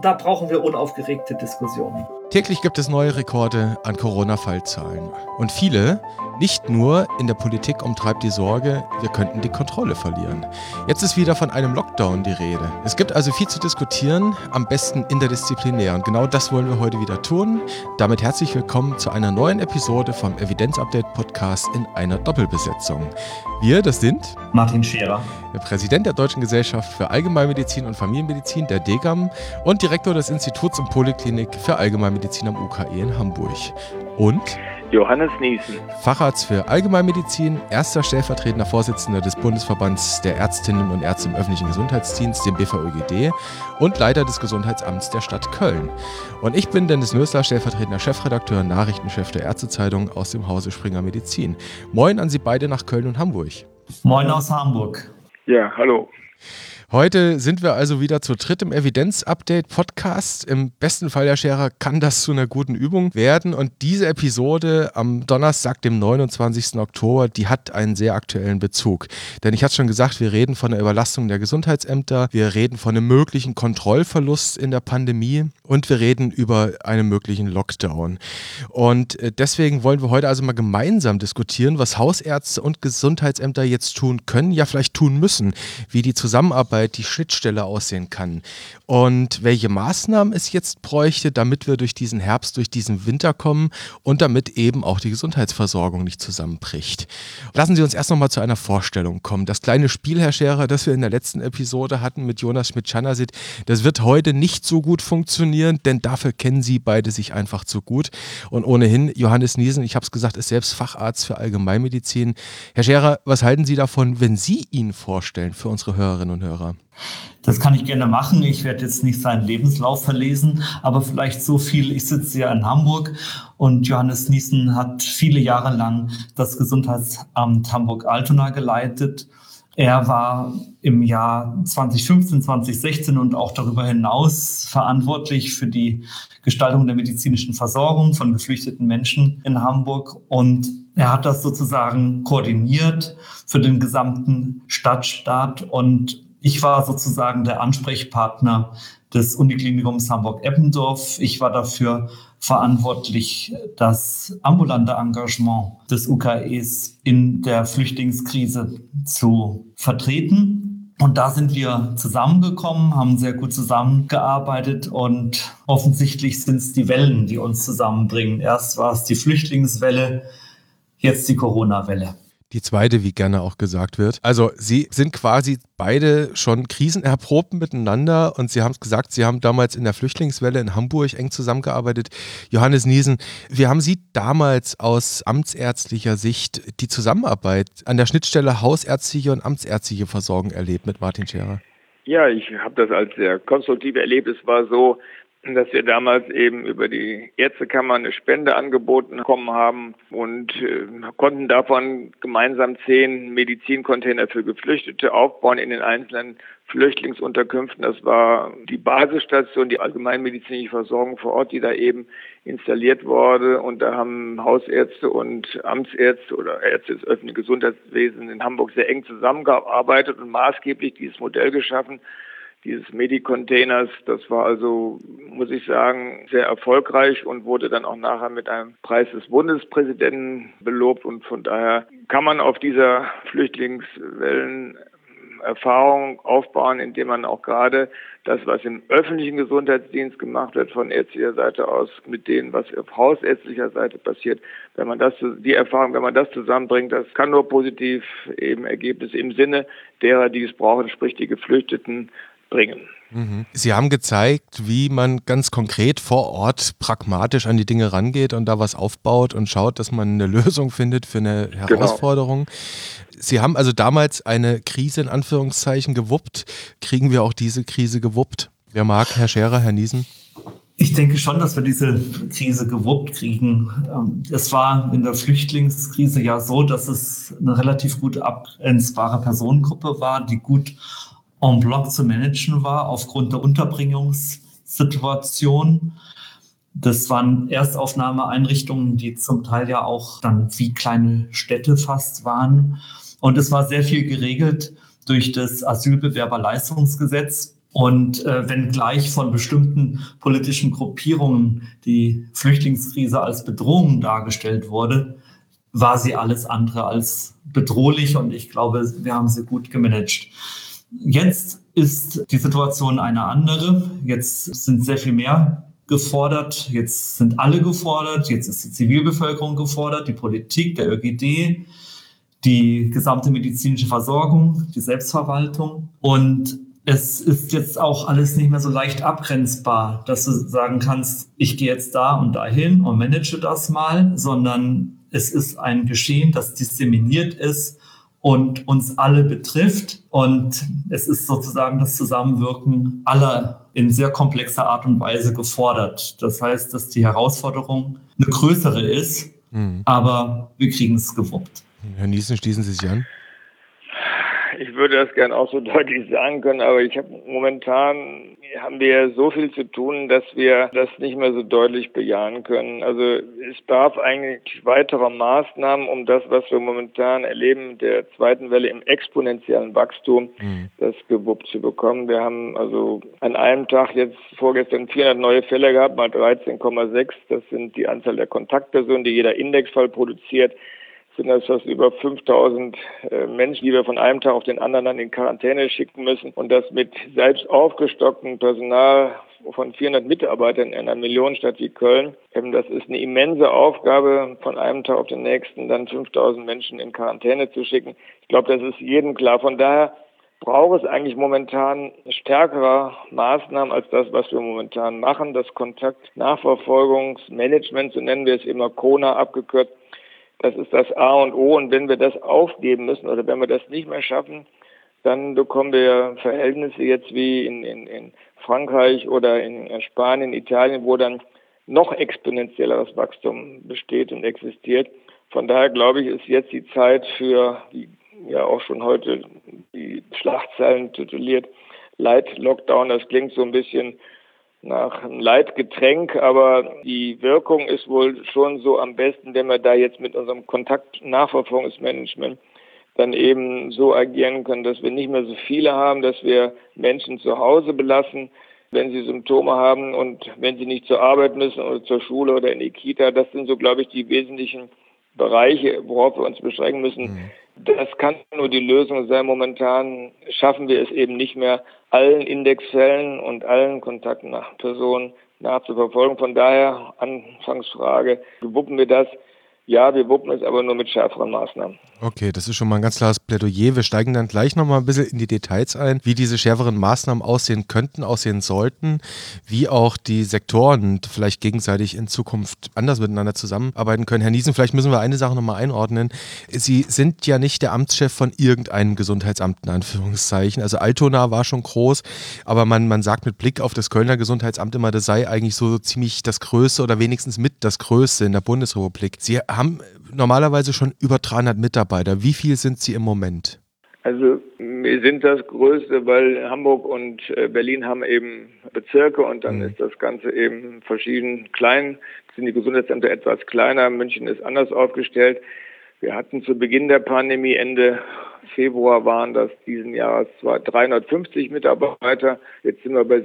da brauchen wir unaufgeregte Diskussionen. Täglich gibt es neue Rekorde an Corona-Fallzahlen. Und viele, nicht nur in der Politik, umtreibt die Sorge, wir könnten die Kontrolle verlieren. Jetzt ist wieder von einem Lockdown die Rede. Es gibt also viel zu diskutieren, am besten interdisziplinär. Und genau das wollen wir heute wieder tun. Damit herzlich willkommen zu einer neuen Episode vom Evidenz-Update-Podcast in einer Doppelbesetzung. Wir, das sind Martin Scherer, der Präsident der Deutschen Gesellschaft für Allgemeinmedizin und Familienmedizin, der DGAM, und Direktor des Instituts und Poliklinik für Allgemeinmedizin am UKE in Hamburg. Und Johannes Niesen, Facharzt für Allgemeinmedizin, erster stellvertretender Vorsitzender des Bundesverbands der Ärztinnen und Ärzte im öffentlichen Gesundheitsdienst, dem BVÖGD, und Leiter des Gesundheitsamts der Stadt Köln. Und ich bin Dennis Nösler, stellvertretender Chefredakteur und Nachrichtenchef der Ärztezeitung aus dem Hause Springer Medizin. Moin an Sie beide nach Köln und Hamburg. Moin aus Hamburg. Ja, hallo. Heute sind wir also wieder zu dritt im Evidenz-Update-Podcast. Im besten Fall, Herr Scherer, kann das zu einer guten Übung werden. Und diese Episode am Donnerstag, dem 29. Oktober, die hat einen sehr aktuellen Bezug. Denn ich hatte schon gesagt, wir reden von der Überlastung der Gesundheitsämter, wir reden von einem möglichen Kontrollverlust in der Pandemie und wir reden über einen möglichen Lockdown. Und deswegen wollen wir heute also mal gemeinsam diskutieren, was Hausärzte und Gesundheitsämter jetzt tun können, ja vielleicht tun müssen, wie die Zusammenarbeit, die Schnittstelle aussehen kann und welche Maßnahmen es jetzt bräuchte, damit wir durch diesen Herbst, durch diesen Winter kommen und damit eben auch die Gesundheitsversorgung nicht zusammenbricht. Lassen Sie uns erst noch mal zu einer Vorstellung kommen. Das kleine Spiel, Herr Scherer, das wir in der letzten Episode hatten mit Jonas Schmidt-Czanasit, das wird heute nicht so gut funktionieren, denn dafür kennen Sie beide sich einfach zu gut. Und ohnehin, Johannes Niesen, ich habe es gesagt, ist selbst Facharzt für Allgemeinmedizin. Herr Scherer, was halten Sie davon, wenn Sie ihn vorstellen für unsere Hörerinnen und Hörer? Das kann ich gerne machen. Ich werde jetzt nicht seinen Lebenslauf verlesen, aber vielleicht so viel. Ich sitze ja in Hamburg und Johannes Niesen hat viele Jahre lang das Gesundheitsamt Hamburg-Altona geleitet. Er war im Jahr 2015, 2016 und auch darüber hinaus verantwortlich für die Gestaltung der medizinischen Versorgung von geflüchteten Menschen in Hamburg. Und er hat das sozusagen koordiniert für den gesamten Stadtstaat. Und ich war sozusagen der Ansprechpartner des Uniklinikums Hamburg-Eppendorf. Ich war dafür verantwortlich, das ambulante Engagement des UKEs in der Flüchtlingskrise zu vertreten. Und da sind wir zusammengekommen, haben sehr gut zusammengearbeitet und offensichtlich sind es die Wellen, die uns zusammenbringen. Erst war es die Flüchtlingswelle, jetzt die Corona-Welle. Die zweite, wie gerne auch gesagt wird. Also Sie sind quasi beide schon krisenerprobt miteinander und Sie haben es gesagt, Sie haben damals in der Flüchtlingswelle in Hamburg eng zusammengearbeitet. Johannes Niesen, wie haben Sie damals aus amtsärztlicher Sicht die Zusammenarbeit an der Schnittstelle hausärztliche und amtsärztliche Versorgung erlebt mit Martin Scherer? Ja, ich habe das als sehr konstruktiv erlebt. Es war so, dass wir damals eben über die Ärztekammer eine Spende angeboten bekommen haben und konnten davon gemeinsam 10 Medizincontainer für Geflüchtete aufbauen in den einzelnen Flüchtlingsunterkünften. Das war die Basisstation, die allgemeinmedizinische Versorgung vor Ort, die da eben installiert wurde. Und da haben Hausärzte und Amtsärzte oder Ärzte des öffentlichen Gesundheitswesens in Hamburg sehr eng zusammengearbeitet und maßgeblich dieses Modell geschaffen, dieses Medi-Containers. Das war also, muss ich sagen, sehr erfolgreich und wurde dann auch nachher mit einem Preis des Bundespräsidenten belobt. Und von daher kann man auf dieser Flüchtlingswellen Erfahrung aufbauen, indem man auch gerade das, was im öffentlichen Gesundheitsdienst gemacht wird, von ärztlicher Seite aus, mit dem, was auf hausärztlicher Seite passiert, wenn man das zusammenbringt, das kann nur positiv eben Ergebnisse im Sinne derer, die es brauchen, sprich die Geflüchteten, bringen. Sie haben gezeigt, wie man ganz konkret vor Ort pragmatisch an die Dinge rangeht und da was aufbaut und schaut, dass man eine Lösung findet für eine Herausforderung. Genau. Sie haben also damals eine Krise in Anführungszeichen gewuppt. Kriegen wir auch diese Krise gewuppt? Wer mag, Herr Scherer, Herr Niesen? Ich denke schon, dass wir diese Krise gewuppt kriegen. Es war in der Flüchtlingskrise ja so, dass es eine relativ gut abgrenzbare Personengruppe war, die gut en bloc zu managen war aufgrund der Unterbringungssituation. Das waren Erstaufnahmeeinrichtungen, die zum Teil ja auch dann wie kleine Städte fast waren. Und es war sehr viel geregelt durch das Asylbewerberleistungsgesetz. Und wenngleich von bestimmten politischen Gruppierungen die Flüchtlingskrise als Bedrohung dargestellt wurde, war sie alles andere als bedrohlich und ich glaube, wir haben sie gut gemanagt. Jetzt ist die Situation eine andere. Jetzt sind sehr viel mehr gefordert. Jetzt sind alle gefordert. Jetzt ist die Zivilbevölkerung gefordert, die Politik, der ÖGD, die gesamte medizinische Versorgung, die Selbstverwaltung. Und es ist jetzt auch alles nicht mehr so leicht abgrenzbar, dass du sagen kannst, ich gehe jetzt da und dahin und manage das mal, sondern es ist ein Geschehen, das disseminiert ist und uns alle betrifft. Und es ist sozusagen das Zusammenwirken aller in sehr komplexer Art und Weise gefordert. Das heißt, dass die Herausforderung eine größere ist, aber wir kriegen es gewuppt. Herr Niesen, schließen Sie sich an? Ich würde das gern auch so deutlich sagen können, aber momentan haben wir so viel zu tun, dass wir das nicht mehr so deutlich bejahen können. Also es bedarf eigentlich weiterer Maßnahmen, um das, was wir momentan erleben, der zweiten Welle im exponentiellen Wachstum, das gewuppt zu bekommen. Wir haben also an einem Tag jetzt vorgestern 400 neue Fälle gehabt, mal 13,6. Das sind die Anzahl der Kontaktpersonen, die jeder Indexfall produziert. Sind das fast über 5.000 Menschen, die wir von einem Tag auf den anderen dann in Quarantäne schicken müssen. Und das mit selbst aufgestocktem Personal von 400 Mitarbeitern in einer Millionenstadt wie Köln. Das ist eine immense Aufgabe, von einem Tag auf den nächsten dann 5.000 Menschen in Quarantäne zu schicken. Ich glaube, das ist jedem klar. Von daher braucht es eigentlich momentan stärkere Maßnahmen als das, was wir momentan machen. Das Kontaktnachverfolgungsmanagement, so nennen wir es immer, CONA abgekürzt, das ist das A und O. Und wenn wir das aufgeben müssen oder wenn wir das nicht mehr schaffen, dann bekommen wir Verhältnisse jetzt wie in Frankreich oder in Spanien, Italien, wo dann noch exponentielleres Wachstum besteht und existiert. Von daher glaube ich, ist jetzt die Zeit für, wie ja auch schon heute die Schlagzeilen tituliert, Light Lockdown. Das klingt so ein bisschen nach einem Leitgetränk, aber die Wirkung ist wohl schon so am besten, wenn wir da jetzt mit unserem Kontaktnachverfolgungsmanagement dann eben so agieren können, dass wir nicht mehr so viele haben, dass wir Menschen zu Hause belassen, wenn sie Symptome haben und wenn sie nicht zur Arbeit müssen oder zur Schule oder in die Kita. Das sind so, glaube ich, die wesentlichen Bereiche, worauf wir uns beschränken müssen. Das kann nur die Lösung sein. Momentan schaffen wir es eben nicht mehr, allen Indexfällen und allen Kontakten nach Personen nachzuverfolgen. Von daher, Anfangsfrage, wuppen wir das? Ja, wir wuppen es aber nur mit schärferen Maßnahmen. Okay, das ist schon mal ein ganz klares Plädoyer. Wir steigen dann gleich nochmal ein bisschen in die Details ein, wie diese schärferen Maßnahmen aussehen könnten, aussehen sollten, wie auch die Sektoren vielleicht gegenseitig in Zukunft anders miteinander zusammenarbeiten können. Herr Niesen, vielleicht müssen wir eine Sache nochmal einordnen. Sie sind ja nicht der Amtschef von irgendeinem Gesundheitsamt, in Anführungszeichen. Also Altona war schon groß, aber man sagt mit Blick auf das Kölner Gesundheitsamt immer, das sei eigentlich so ziemlich das Größte oder wenigstens mit das Größte in der Bundesrepublik. Sie haben normalerweise schon über 300 Mitarbeiter. Wie viel sind Sie im Moment? Also wir sind das Größte, weil Hamburg und Berlin haben eben Bezirke und dann ist das Ganze eben verschieden klein. Sind die Gesundheitsämter etwas kleiner, München ist anders aufgestellt. Wir hatten zu Beginn der Pandemie, Ende Februar waren das diesen Jahres zwar 350 Mitarbeiter, jetzt sind wir bei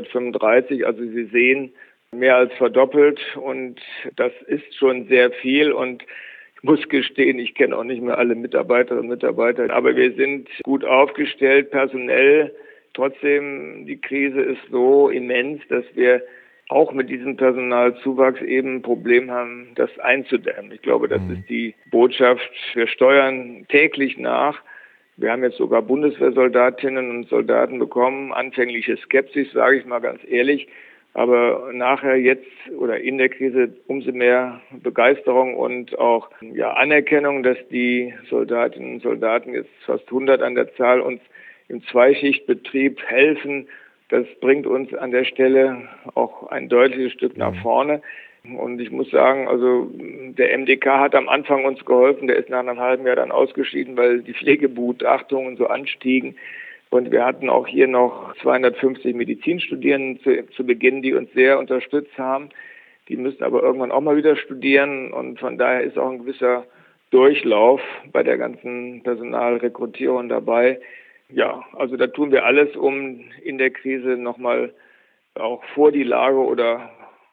735, also Sie sehen, mehr als verdoppelt und das ist schon sehr viel und ich muss gestehen, ich kenne auch nicht mehr alle Mitarbeiterinnen und Mitarbeiter, aber wir sind gut aufgestellt personell. Trotzdem, die Krise ist so immens, dass wir auch mit diesem Personalzuwachs eben ein Problem haben, das einzudämmen. Ich glaube, das ist die Botschaft. Wir steuern täglich nach. Wir haben jetzt sogar Bundeswehrsoldatinnen und Soldaten bekommen. Anfängliche Skepsis, sage ich mal ganz ehrlich. Aber nachher jetzt oder in der Krise umso mehr Begeisterung und auch Anerkennung, dass die Soldatinnen und Soldaten, jetzt fast 100 an der Zahl, uns im Zweischichtbetrieb helfen. Das bringt uns an der Stelle auch ein deutliches Stück nach vorne. Und ich muss sagen, also der MDK hat am Anfang uns geholfen. Der ist nach einem halben Jahr dann ausgeschieden, weil die Pflegebegutachtungen so anstiegen. Und wir hatten auch hier noch 250 Medizinstudierende zu Beginn, die uns sehr unterstützt haben. Die müssen aber irgendwann auch mal wieder studieren. Und von daher ist auch ein gewisser Durchlauf bei der ganzen Personalrekrutierung dabei. Ja, also da tun wir alles, um in der Krise nochmal auch vor die Lage oder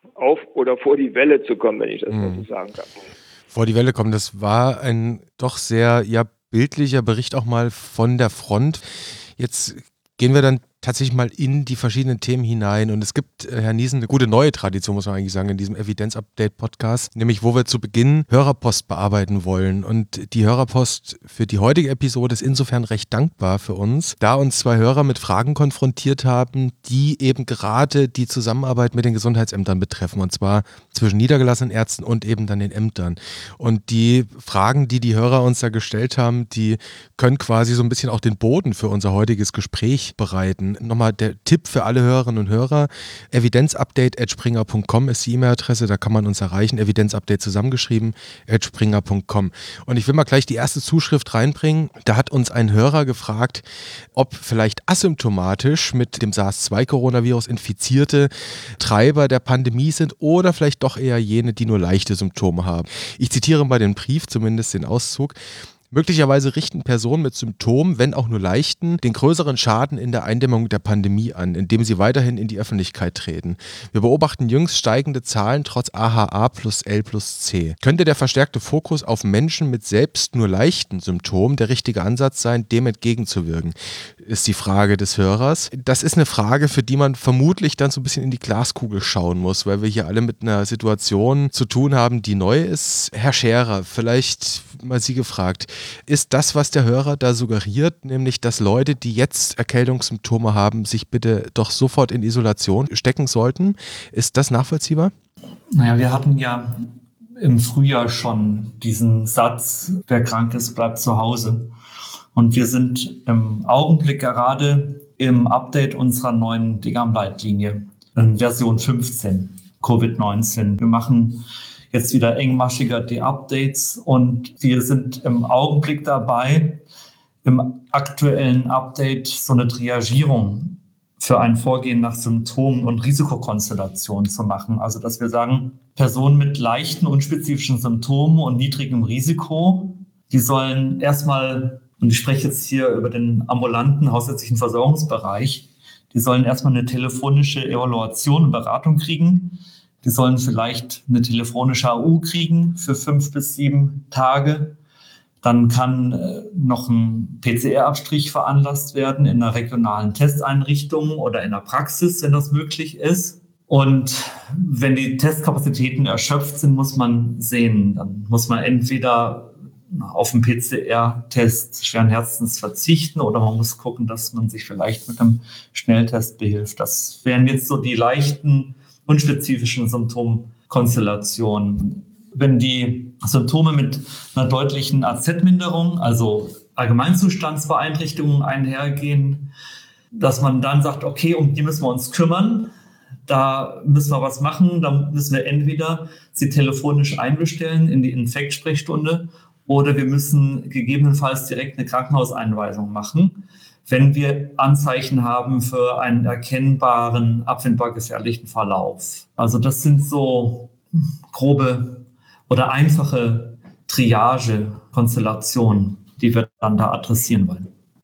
vor die Welle zu kommen, wenn ich das mal so sagen kann. Vor die Welle kommen, das war ein doch sehr bildlicher Bericht auch mal von der Front. Jetzt gehen wir dann tatsächlich mal in die verschiedenen Themen hinein. Und es gibt, Herr Niesen, eine gute neue Tradition, muss man eigentlich sagen, in diesem Evidenz-Update-Podcast, nämlich wo wir zu Beginn Hörerpost bearbeiten wollen. Und die Hörerpost für die heutige Episode ist insofern recht dankbar für uns, da uns 2 Hörer mit Fragen konfrontiert haben, die eben gerade die Zusammenarbeit mit den Gesundheitsämtern betreffen. Und zwar zwischen niedergelassenen Ärzten und eben dann den Ämtern. Und die Fragen, die die Hörer uns da gestellt haben, die können quasi so ein bisschen auch den Boden für unser heutiges Gespräch bereiten. Nochmal der Tipp für alle Hörerinnen und Hörer: evidenzupdate@springer.com ist die E-Mail-Adresse, da kann man uns erreichen. Evidenzupdate zusammengeschrieben @springer.com. Und ich will mal gleich die erste Zuschrift reinbringen. Da hat uns ein Hörer gefragt, ob vielleicht asymptomatisch mit dem SARS-2-Coronavirus infizierte Treiber der Pandemie sind oder vielleicht doch eher jene, die nur leichte Symptome haben. Ich zitiere mal den Brief, zumindest den Auszug. Möglicherweise richten Personen mit Symptomen, wenn auch nur leichten, den größeren Schaden in der Eindämmung der Pandemie an, indem sie weiterhin in die Öffentlichkeit treten. Wir beobachten jüngst steigende Zahlen trotz AHA plus L plus C. Könnte der verstärkte Fokus auf Menschen mit selbst nur leichten Symptomen der richtige Ansatz sein, dem entgegenzuwirken? Ist die Frage des Hörers. Das ist eine Frage, für die man vermutlich dann so ein bisschen in die Glaskugel schauen muss, weil wir hier alle mit einer Situation zu tun haben, die neu ist. Herr Scherer, vielleicht mal Sie gefragt, ist das, was der Hörer da suggeriert, nämlich, dass Leute, die jetzt Erkältungssymptome haben, sich bitte doch sofort in Isolation stecken sollten? Ist das nachvollziehbar? Naja, wir hatten ja im Frühjahr schon diesen Satz, wer krank ist, bleibt zu Hause. Und wir sind im Augenblick gerade im Update unserer neuen DGAM-Leitlinie, Version 15, Covid-19. Wir machen jetzt wieder engmaschiger die Updates und wir sind im Augenblick dabei, im aktuellen Update so eine Triagierung für ein Vorgehen nach Symptomen und Risikokonstellationen zu machen. Also dass wir sagen, Personen mit leichten, unspezifischen Symptomen und niedrigem Risiko, die sollen erstmal, und ich spreche jetzt hier über den ambulanten hausärztlichen Versorgungsbereich, die sollen erstmal eine telefonische Evaluation und Beratung kriegen. Die sollen vielleicht eine telefonische AU kriegen für 5 bis 7 Tage. Dann kann noch ein PCR-Abstrich veranlasst werden in einer regionalen Testeinrichtung oder in der Praxis, wenn das möglich ist. Und wenn die Testkapazitäten erschöpft sind, muss man sehen. Dann muss man entweder auf einen PCR-Test schweren Herzens verzichten oder man muss gucken, dass man sich vielleicht mit einem Schnelltest behilft. Das wären jetzt so die leichten, unspezifischen Symptomkonstellationen. Wenn die Symptome mit einer deutlichen AZ-Minderung, also Allgemeinzustandsbeeinträchtigungen einhergehen, dass man dann sagt, okay, um die müssen wir uns kümmern, da müssen wir was machen, da müssen wir entweder sie telefonisch einbestellen in die Infektsprechstunde oder wir müssen gegebenenfalls direkt eine Krankenhauseinweisung machen, wenn wir Anzeichen haben für einen erkennbaren, abwendbar gefährlichen Verlauf. Also das sind so grobe oder einfache Triage-Konstellationen, die wir dann da adressieren wollen.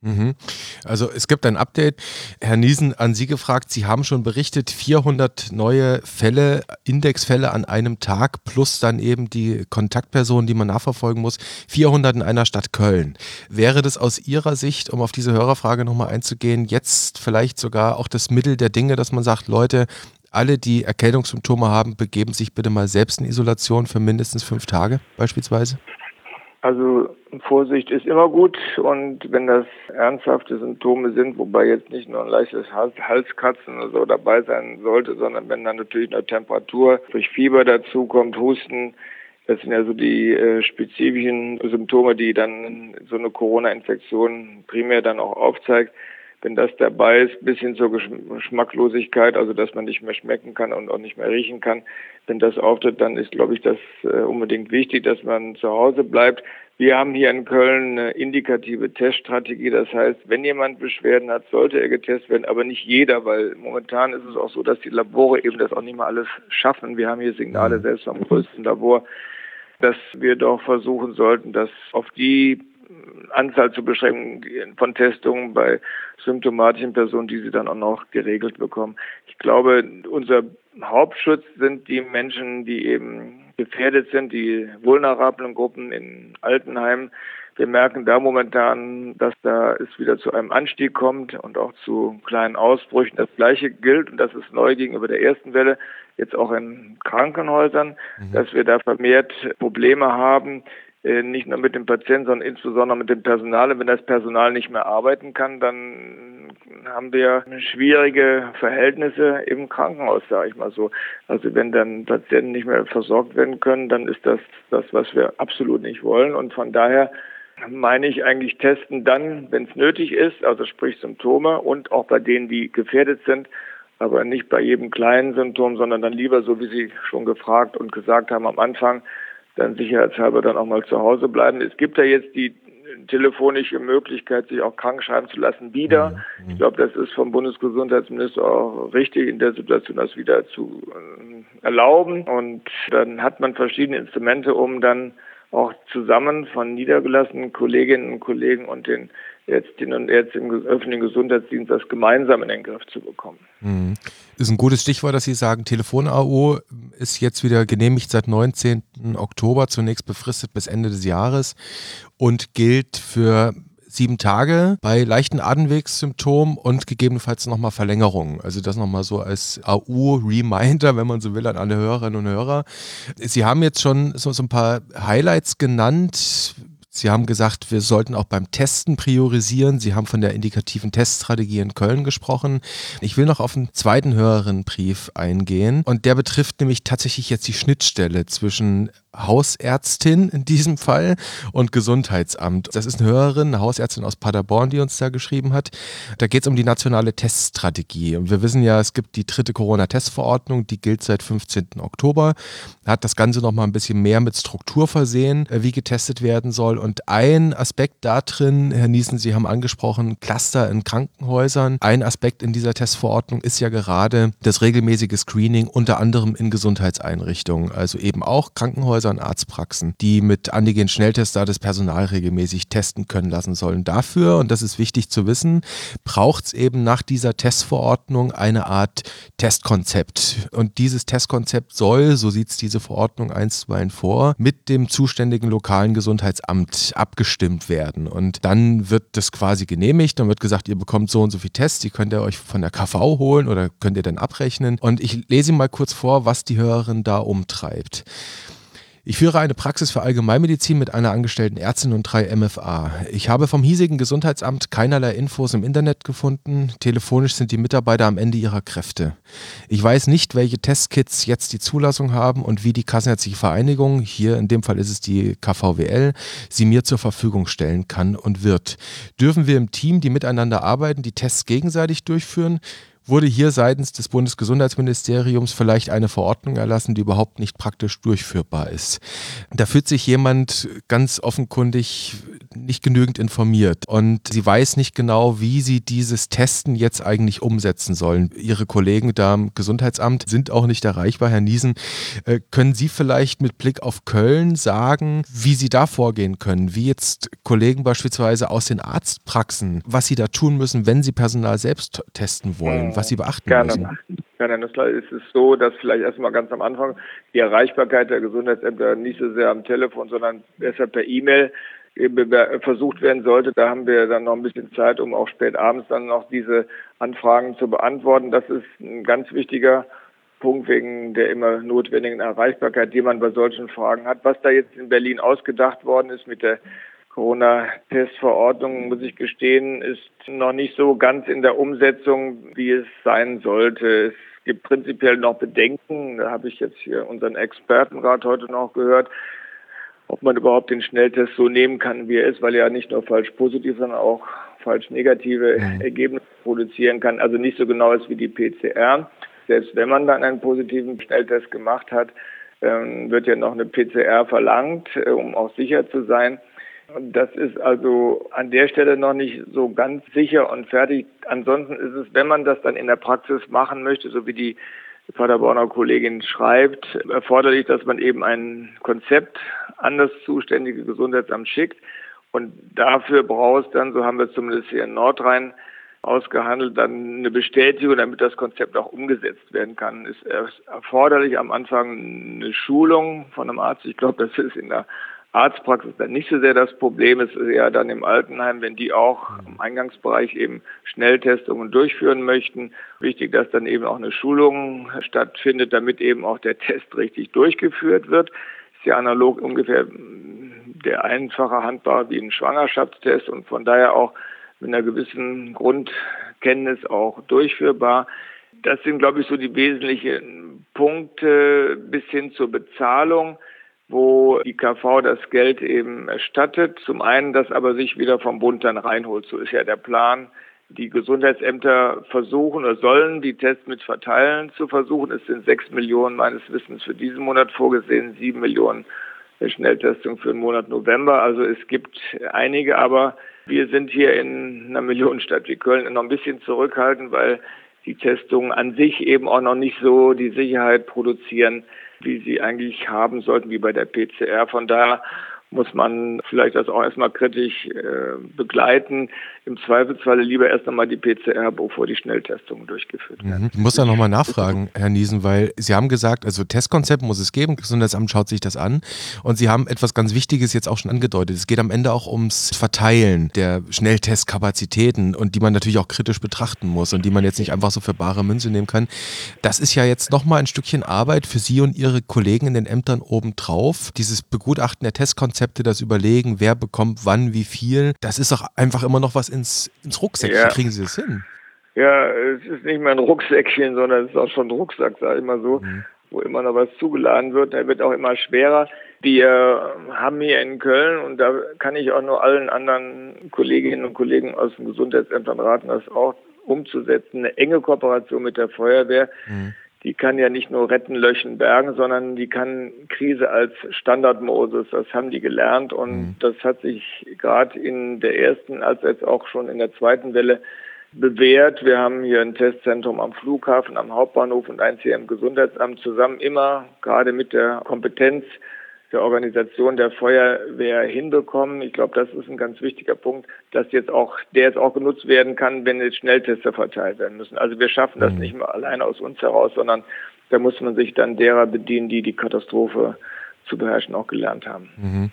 Also es gibt ein Update. Herr Niesen, an Sie gefragt, Sie haben schon berichtet, 400 neue Fälle, Indexfälle an einem Tag plus dann eben die Kontaktpersonen, die man nachverfolgen muss, 400 in einer Stadt Köln. Wäre das aus Ihrer Sicht, um auf diese Hörerfrage nochmal einzugehen, jetzt vielleicht sogar auch das Mittel der Dinge, dass man sagt, Leute, alle, die Erkältungssymptome haben, begeben sich bitte mal selbst in Isolation für mindestens 5 Tage beispielsweise? Also Vorsicht ist immer gut und wenn das ernsthafte Symptome sind, wobei jetzt nicht nur ein leichtes Halskratzen oder so dabei sein sollte, sondern wenn dann natürlich eine Temperatur durch Fieber dazukommt, Husten, das sind ja so die spezifischen Symptome, die dann so eine Corona-Infektion primär dann auch aufzeigt. Wenn das dabei ist, bis hin zur Geschmacklosigkeit, also dass man nicht mehr schmecken kann und auch nicht mehr riechen kann, wenn das auftritt, dann ist, glaube ich, das unbedingt wichtig, dass man zu Hause bleibt. Wir haben hier in Köln eine indikative Teststrategie. Das heißt, wenn jemand Beschwerden hat, sollte er getestet werden, aber nicht jeder, weil momentan ist es auch so, dass die Labore eben das auch nicht mal alles schaffen. Wir haben hier Signale selbst vom größten Labor, dass wir doch versuchen sollten, dass auf die Anzahl zu beschränken von Testungen bei symptomatischen Personen, die sie dann auch noch geregelt bekommen. Ich glaube, unser Hauptschutz sind die Menschen, die eben gefährdet sind, die vulnerablen Gruppen in Altenheimen. Wir merken da momentan, dass da es wieder zu einem Anstieg kommt und auch zu kleinen Ausbrüchen. Das Gleiche gilt, und das ist neu gegenüber der ersten Welle, jetzt auch in Krankenhäusern, dass wir da vermehrt Probleme haben, nicht nur mit dem Patienten, sondern insbesondere mit dem Personal. Und wenn das Personal nicht mehr arbeiten kann, dann haben wir schwierige Verhältnisse im Krankenhaus, sage ich mal so. Also wenn dann Patienten nicht mehr versorgt werden können, dann ist das, was wir absolut nicht wollen. Und von daher meine ich eigentlich testen dann, wenn es nötig ist, also sprich Symptome und auch bei denen, die gefährdet sind, aber nicht bei jedem kleinen Symptom, sondern dann lieber, so wie Sie schon gefragt und gesagt haben am Anfang, dann sicherheitshalber dann auch mal zu Hause bleiben. Es gibt ja jetzt die telefonische Möglichkeit, sich auch krank schreiben zu lassen, wieder. Ich glaube, das ist vom Bundesgesundheitsminister auch richtig, in der Situation das wieder zu erlauben. Und dann hat man verschiedene Instrumente, um dann auch zusammen von niedergelassenen Kolleginnen und Kollegen und den Ärztinnen und Ärzten im öffentlichen Gesundheitsdienst das gemeinsam in den Griff zu bekommen. Ist ein gutes Stichwort, dass Sie sagen, Telefon-AO ist jetzt wieder genehmigt seit 19. Oktober, zunächst befristet bis Ende des Jahres und gilt für 7 Tage bei leichten Atemwegssymptomen und gegebenenfalls nochmal Verlängerungen. Also das nochmal so als AU-Reminder, wenn man so will, an alle Hörerinnen und Hörer. Sie haben jetzt schon so ein paar Highlights genannt. Sie haben gesagt, wir sollten auch beim Testen priorisieren. Sie haben von der indikativen Teststrategie in Köln gesprochen. Ich will noch auf einen zweiten Hörerinnenbrief eingehen und der betrifft nämlich tatsächlich jetzt die Schnittstelle zwischen Hausärztin in diesem Fall und Gesundheitsamt. Das ist eine Hörerin, eine Hausärztin aus Paderborn, die uns da geschrieben hat. Da geht es um die nationale Teststrategie. Und wir wissen ja, es gibt die 3. Corona-Testverordnung, die gilt seit 15. Oktober. Hat das Ganze noch mal ein bisschen mehr mit Struktur versehen, wie getestet werden soll. Und ein Aspekt da drin, Herr Niesen, Sie haben angesprochen, Cluster in Krankenhäusern. Ein Aspekt in dieser Testverordnung ist ja gerade das regelmäßige Screening, unter anderem in Gesundheitseinrichtungen, also eben auch Krankenhäuser und Arztpraxen, die mit Antigen-Schnelltests da das Personal regelmäßig testen können lassen sollen. Dafür, und das ist wichtig zu wissen, braucht es eben nach dieser Testverordnung eine Art Testkonzept. Und dieses Testkonzept soll, so sieht es diese Verordnung einstweilen vor, mit dem zuständigen lokalen Gesundheitsamt abgestimmt werden. Und dann wird das quasi genehmigt, dann wird gesagt, ihr bekommt so und so viel Tests, die könnt ihr euch von der KV holen oder könnt ihr dann abrechnen. Und ich lese mal kurz vor, was die Hörerin da umtreibt. Ich führe eine Praxis für Allgemeinmedizin mit einer angestellten Ärztin und 3 MFA. Ich habe vom hiesigen Gesundheitsamt keinerlei Infos im Internet gefunden. Telefonisch sind die Mitarbeiter am Ende ihrer Kräfte. Ich weiß nicht, welche Testkits jetzt die Zulassung haben und wie die Kassenärztliche Vereinigung, hier in dem Fall ist es die KVWL, sie mir zur Verfügung stellen kann und wird. Dürfen wir im Team, die miteinander arbeiten, die Tests gegenseitig durchführen? Wurde hier seitens des Bundesgesundheitsministeriums vielleicht eine Verordnung erlassen, die überhaupt nicht praktisch durchführbar ist. Da fühlt sich jemand ganz offenkundig nicht genügend informiert und sie weiß nicht genau, wie sie dieses Testen jetzt eigentlich umsetzen sollen. Ihre Kollegen da im Gesundheitsamt sind auch nicht erreichbar. Herr Niesen, können Sie vielleicht mit Blick auf Köln sagen, wie Sie da vorgehen können? Wie jetzt Kollegen beispielsweise aus den Arztpraxen, was sie da tun müssen, wenn sie Personal selbst testen wollen? Was sie beachten müssen? Gerne. Das ist es so, dass vielleicht erstmal ganz am Anfang die Erreichbarkeit der Gesundheitsämter nicht so sehr am Telefon, sondern besser per E-Mail versucht werden sollte. Da haben wir dann noch ein bisschen Zeit, um auch spät abends dann noch diese Anfragen zu beantworten. Das ist ein ganz wichtiger Punkt wegen der immer notwendigen Erreichbarkeit, die man bei solchen Fragen hat. Was da jetzt in Berlin ausgedacht worden ist mit der Corona-Testverordnung, muss ich gestehen, ist noch nicht so ganz in der Umsetzung, wie es sein sollte. Es gibt prinzipiell noch Bedenken, da habe ich jetzt hier unseren Expertenrat heute noch gehört, ob man überhaupt den Schnelltest so nehmen kann, wie er ist, weil er ja nicht nur falsch positiv, sondern auch falsch negative Ergebnisse produzieren kann, also nicht so genau ist wie die PCR. Selbst wenn man dann einen positiven Schnelltest gemacht hat, wird ja noch eine PCR verlangt, um auch sicher zu sein. Das ist also an der Stelle noch nicht so ganz sicher und fertig. Ansonsten ist es, wenn man das dann in der Praxis machen möchte, so wie die Paderborner Kollegin schreibt, erforderlich, dass man eben ein Konzept an das zuständige Gesundheitsamt schickt Und dafür brauchst dann, so haben wir zumindest hier in Nordrhein ausgehandelt, dann eine Bestätigung, damit das Konzept auch umgesetzt werden kann. Ist erforderlich am Anfang eine Schulung von einem Arzt. Ich glaube, das ist in der Arztpraxis dann nicht so sehr das Problem. Es ist eher dann im Altenheim, wenn die auch im Eingangsbereich eben Schnelltestungen durchführen möchten. Wichtig, dass dann eben auch eine Schulung stattfindet, damit eben auch der Test richtig durchgeführt wird. Ist ja analog ungefähr der einfache handbar wie ein Schwangerschaftstest und von daher auch mit einer gewissen Grundkenntnis auch durchführbar. Das sind, glaube ich, so die wesentlichen Punkte bis hin zur Bezahlung, wo die KV das Geld eben erstattet. Zum einen, das aber sich wieder vom Bund dann reinholt. So ist ja der Plan. Die Gesundheitsämter versuchen oder sollen die Tests mit verteilen zu versuchen. Es sind 6 Millionen meines Wissens für diesen Monat vorgesehen, 7 Millionen Schnelltestungen für den Monat November. Also es gibt einige, aber wir sind hier in einer Millionenstadt wie Köln noch ein bisschen zurückhaltend, weil die Testungen an sich eben auch noch nicht so die Sicherheit produzieren, wie sie eigentlich haben sollten, wie bei der PCR. Von daher muss man vielleicht das auch erstmal kritisch begleiten. Im Zweifelsfalle lieber erst einmal die PCR, bevor die Schnelltestungen durchgeführt werden. Ich muss da nochmal nachfragen, Herr Niesen, weil Sie haben gesagt, also Testkonzept muss es geben, das Gesundheitsamt schaut sich das an und Sie haben etwas ganz Wichtiges jetzt auch schon angedeutet. Es geht am Ende auch ums Verteilen der Schnelltestkapazitäten und die man natürlich auch kritisch betrachten muss und die man jetzt nicht einfach so für bare Münze nehmen kann. Das ist ja jetzt nochmal ein Stückchen Arbeit für Sie und Ihre Kollegen in den Ämtern obendrauf. Dieses Begutachten der Testkonzepte, das Überlegen, wer bekommt wann, wie viel, das ist doch einfach immer noch was ins Rucksäckchen. Ja. Kriegen Sie das hin? Ja, es ist nicht mehr ein Rucksäckchen, sondern es ist auch schon ein Rucksack, sag ich mal so, wo immer noch was zugeladen wird. Der wird auch immer schwerer. Wir haben hier in Köln, und da kann ich auch nur allen anderen Kolleginnen und Kollegen aus den Gesundheitsämtern raten, das auch umzusetzen, eine enge Kooperation mit der Feuerwehr. Die kann ja nicht nur retten, löschen, bergen, sondern die kann Krise als Standardmodus, das haben die gelernt und das hat sich gerade in der ersten als jetzt auch schon in der zweiten Welle bewährt. Wir haben hier ein Testzentrum am Flughafen, am Hauptbahnhof und eins hier im Gesundheitsamt zusammen immer gerade mit der Kompetenz der Organisation der Feuerwehr hinbekommen. Ich glaube, das ist ein ganz wichtiger Punkt, dass der jetzt auch genutzt werden kann, wenn jetzt Schnelltester verteilt werden müssen. Also wir schaffen das nicht mehr alleine aus uns heraus, sondern da muss man sich dann derer bedienen, die die Katastrophe zu beherrschen auch gelernt haben.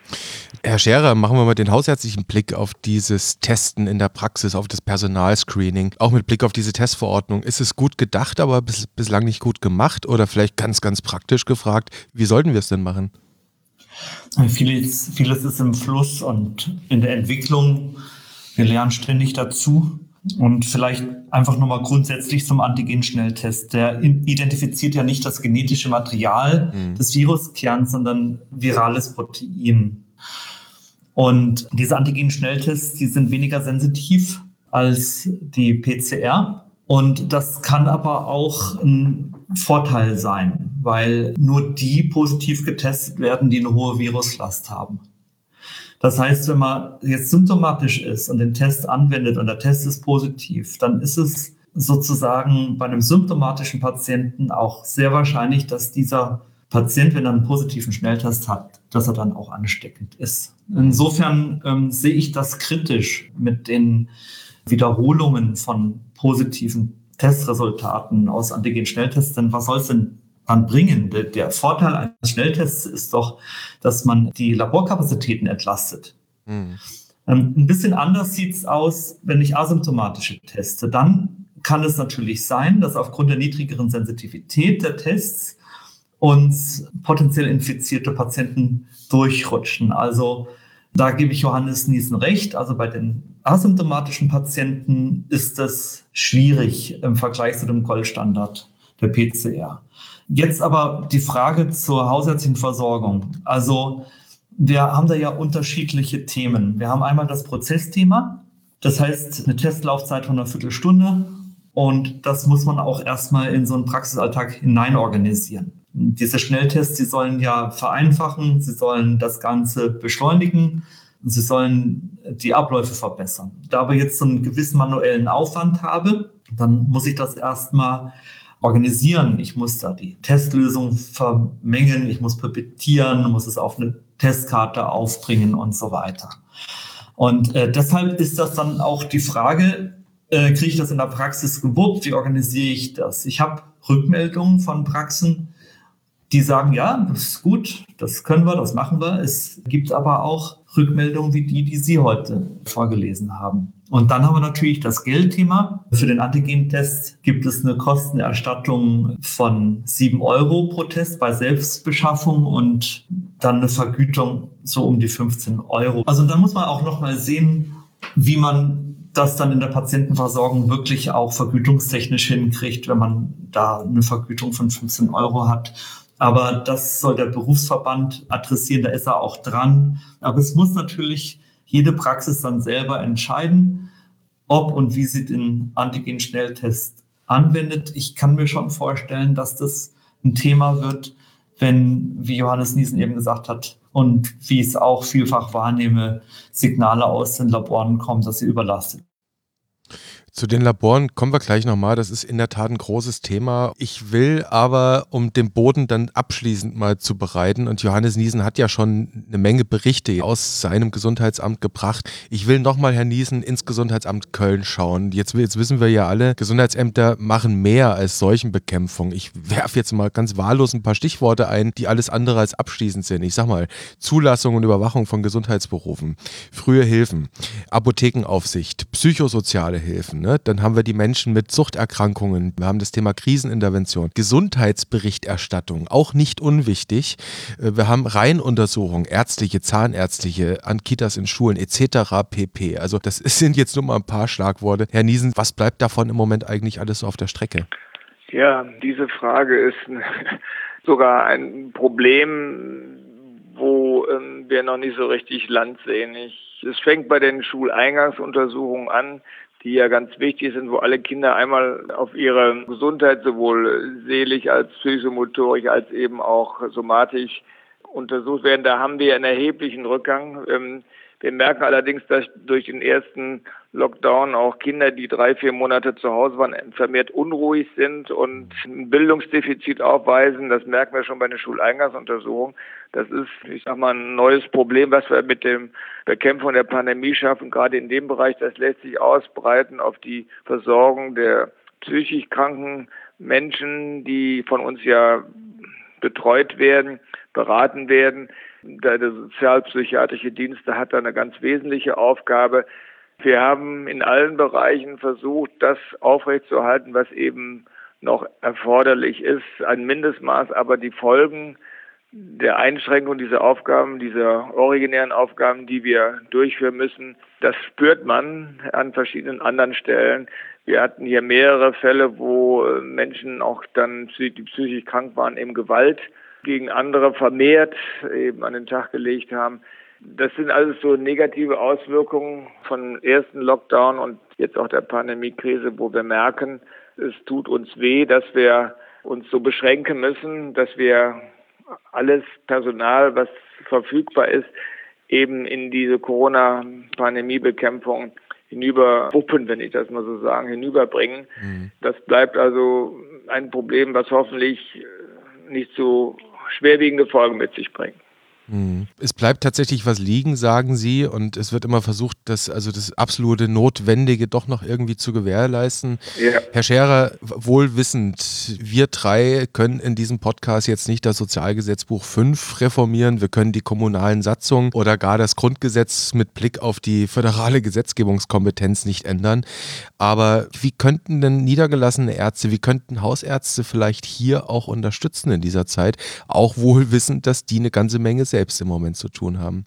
Herr Scherer, machen wir mal den hausärztlichen Blick auf dieses Testen in der Praxis, auf das Personalscreening, auch mit Blick auf diese Testverordnung. Ist es gut gedacht, aber bislang nicht gut gemacht oder vielleicht ganz, ganz praktisch gefragt, wie sollten wir es denn machen? Vieles ist im Fluss und in der Entwicklung. Wir lernen ständig dazu. Und vielleicht einfach nochmal grundsätzlich zum Antigen-Schnelltest. Der identifiziert ja nicht das genetische Material des Viruskerns, sondern virales Protein. Und diese Antigen-Schnelltests, die sind weniger sensitiv als die PCR. Und das kann aber auch ein Vorteil sein, weil nur die positiv getestet werden, die eine hohe Viruslast haben. Das heißt, wenn man jetzt symptomatisch ist und den Test anwendet und der Test ist positiv, dann ist es sozusagen bei einem symptomatischen Patienten auch sehr wahrscheinlich, dass dieser Patient, wenn er einen positiven Schnelltest hat, dass er dann auch ansteckend ist. Insofern sehe ich das kritisch mit den Wiederholungen von positiven Testresultaten aus Antigen-Schnelltests, denn was soll es denn dann bringen? Der Vorteil eines Schnelltests ist doch, dass man die Laborkapazitäten entlastet. Ein bisschen anders sieht es aus, wenn ich asymptomatische teste. Dann kann es natürlich sein, dass aufgrund der niedrigeren Sensitivität der Tests uns potenziell infizierte Patienten durchrutschen. Also da gebe ich Johannes Niesen recht. Also bei den asymptomatischen Patienten ist es schwierig im Vergleich zu dem Goldstandard der PCR. Jetzt aber die Frage zur hausärztlichen Versorgung. Also wir haben da ja unterschiedliche Themen. Wir haben einmal das Prozessthema, das heißt eine Testlaufzeit von einer Viertelstunde und das muss man auch erstmal in so einen Praxisalltag hinein organisieren. Diese Schnelltests, die sollen ja vereinfachen, sie sollen das Ganze beschleunigen, sie sollen die Abläufe verbessern. Da ich jetzt so einen gewissen manuellen Aufwand habe, dann muss ich das erstmal organisieren. Ich muss da die Testlösung vermengen, ich muss pipettieren, muss es auf eine Testkarte aufbringen und so weiter. Und deshalb ist das dann auch die Frage, kriege ich das in der Praxis gewuppt? Wie organisiere ich das? Ich habe Rückmeldungen von Praxen, die sagen, ja, das ist gut, das können wir, das machen wir. Es gibt aber auch Rückmeldungen wie die Sie heute vorgelesen haben. Und dann haben wir natürlich das Geldthema. Für den Antigentest gibt es eine Kostenerstattung von 7 € pro Test bei Selbstbeschaffung und dann eine Vergütung so um die 15 €. Also dann muss man auch noch mal sehen, wie man das dann in der Patientenversorgung wirklich auch vergütungstechnisch hinkriegt, wenn man da eine Vergütung von 15 € hat. Aber das soll der Berufsverband adressieren, da ist er auch dran. Aber es muss natürlich jede Praxis dann selber entscheiden, ob und wie sie den Antigen-Schnelltest anwendet. Ich kann mir schon vorstellen, dass das ein Thema wird, wenn, wie Johannes Niesen eben gesagt hat, und wie ich es auch vielfach wahrnehme, Signale aus den Laboren kommen, dass sie überlastet. Zu den Laboren kommen wir gleich nochmal. Das ist in der Tat ein großes Thema. Ich will aber, um den Boden dann abschließend mal zu bereiten, und Johannes Niesen hat ja schon eine Menge Berichte aus seinem Gesundheitsamt gebracht. Ich will nochmal, Herr Niesen, ins Gesundheitsamt Köln schauen. Jetzt wissen wir ja alle, Gesundheitsämter machen mehr als Seuchenbekämpfung. Ich werfe jetzt mal ganz wahllos ein paar Stichworte ein, die alles andere als abschließend sind. Ich sag mal, Zulassung und Überwachung von Gesundheitsberufen, frühe Hilfen, Apothekenaufsicht, psychosoziale Hilfen. Dann haben wir die Menschen mit Suchterkrankungen, wir haben das Thema Krisenintervention, Gesundheitsberichterstattung, auch nicht unwichtig. Wir haben Reihenuntersuchungen, ärztliche, zahnärztliche, an Kitas in Schulen etc. pp. Also das sind jetzt nur mal ein paar Schlagworte. Herr Niesen, was bleibt davon im Moment eigentlich alles so auf der Strecke? Ja, diese Frage ist sogar ein Problem, wo wir noch nicht so richtig Land sehen. Es fängt bei den Schuleingangsuntersuchungen an, die ja ganz wichtig sind, wo alle Kinder einmal auf ihre Gesundheit sowohl seelisch als psychomotorisch als eben auch somatisch untersucht werden. Da haben wir einen erheblichen Rückgang. Wir merken allerdings, dass durch den ersten Lockdown auch Kinder, die 3-4 Monate zu Hause waren, vermehrt unruhig sind und ein Bildungsdefizit aufweisen. Das merken wir schon bei den Schuleingangsuntersuchungen. Das ist, ich sag mal, ein neues Problem, was wir mit dem Bekämpfung der Pandemie schaffen. Gerade in dem Bereich, das lässt sich ausbreiten auf die Versorgung der psychisch kranken Menschen, die von uns ja betreut werden, beraten werden. Der sozialpsychiatrische Dienst hat da eine ganz wesentliche Aufgabe. Wir haben in allen Bereichen versucht, das aufrechtzuerhalten, was eben noch erforderlich ist, ein Mindestmaß, aber die Folgen der Einschränkung dieser Aufgaben, dieser originären Aufgaben, die wir durchführen müssen, das spürt man an verschiedenen anderen Stellen. Wir hatten hier mehrere Fälle, wo Menschen auch dann, die psychisch krank waren, eben Gewalt gegen andere vermehrt eben an den Tag gelegt haben. Das sind alles so negative Auswirkungen von ersten Lockdown und jetzt auch der Pandemiekrise, wo wir merken, es tut uns weh, dass wir uns so beschränken müssen, dass wir alles Personal, was verfügbar ist, eben in diese Corona-Pandemie-Bekämpfung hinüberwuppen, wenn ich das mal so sagen, hinüberbringen. Das bleibt also ein Problem, was hoffentlich nicht so schwerwiegende Folgen mit sich bringt. Es bleibt tatsächlich was liegen, sagen Sie, und es wird immer versucht, das absolute Notwendige doch noch irgendwie zu gewährleisten. Ja. Herr Scherer, wohlwissend, wir drei können in diesem Podcast jetzt nicht das Sozialgesetzbuch 5 reformieren, wir können die kommunalen Satzungen oder gar das Grundgesetz mit Blick auf die föderale Gesetzgebungskompetenz nicht ändern. Aber wie könnten denn niedergelassene Ärzte, wie könnten Hausärzte vielleicht hier auch unterstützen in dieser Zeit, auch wohlwissend, dass die eine ganze Menge selbst im Moment zu tun haben?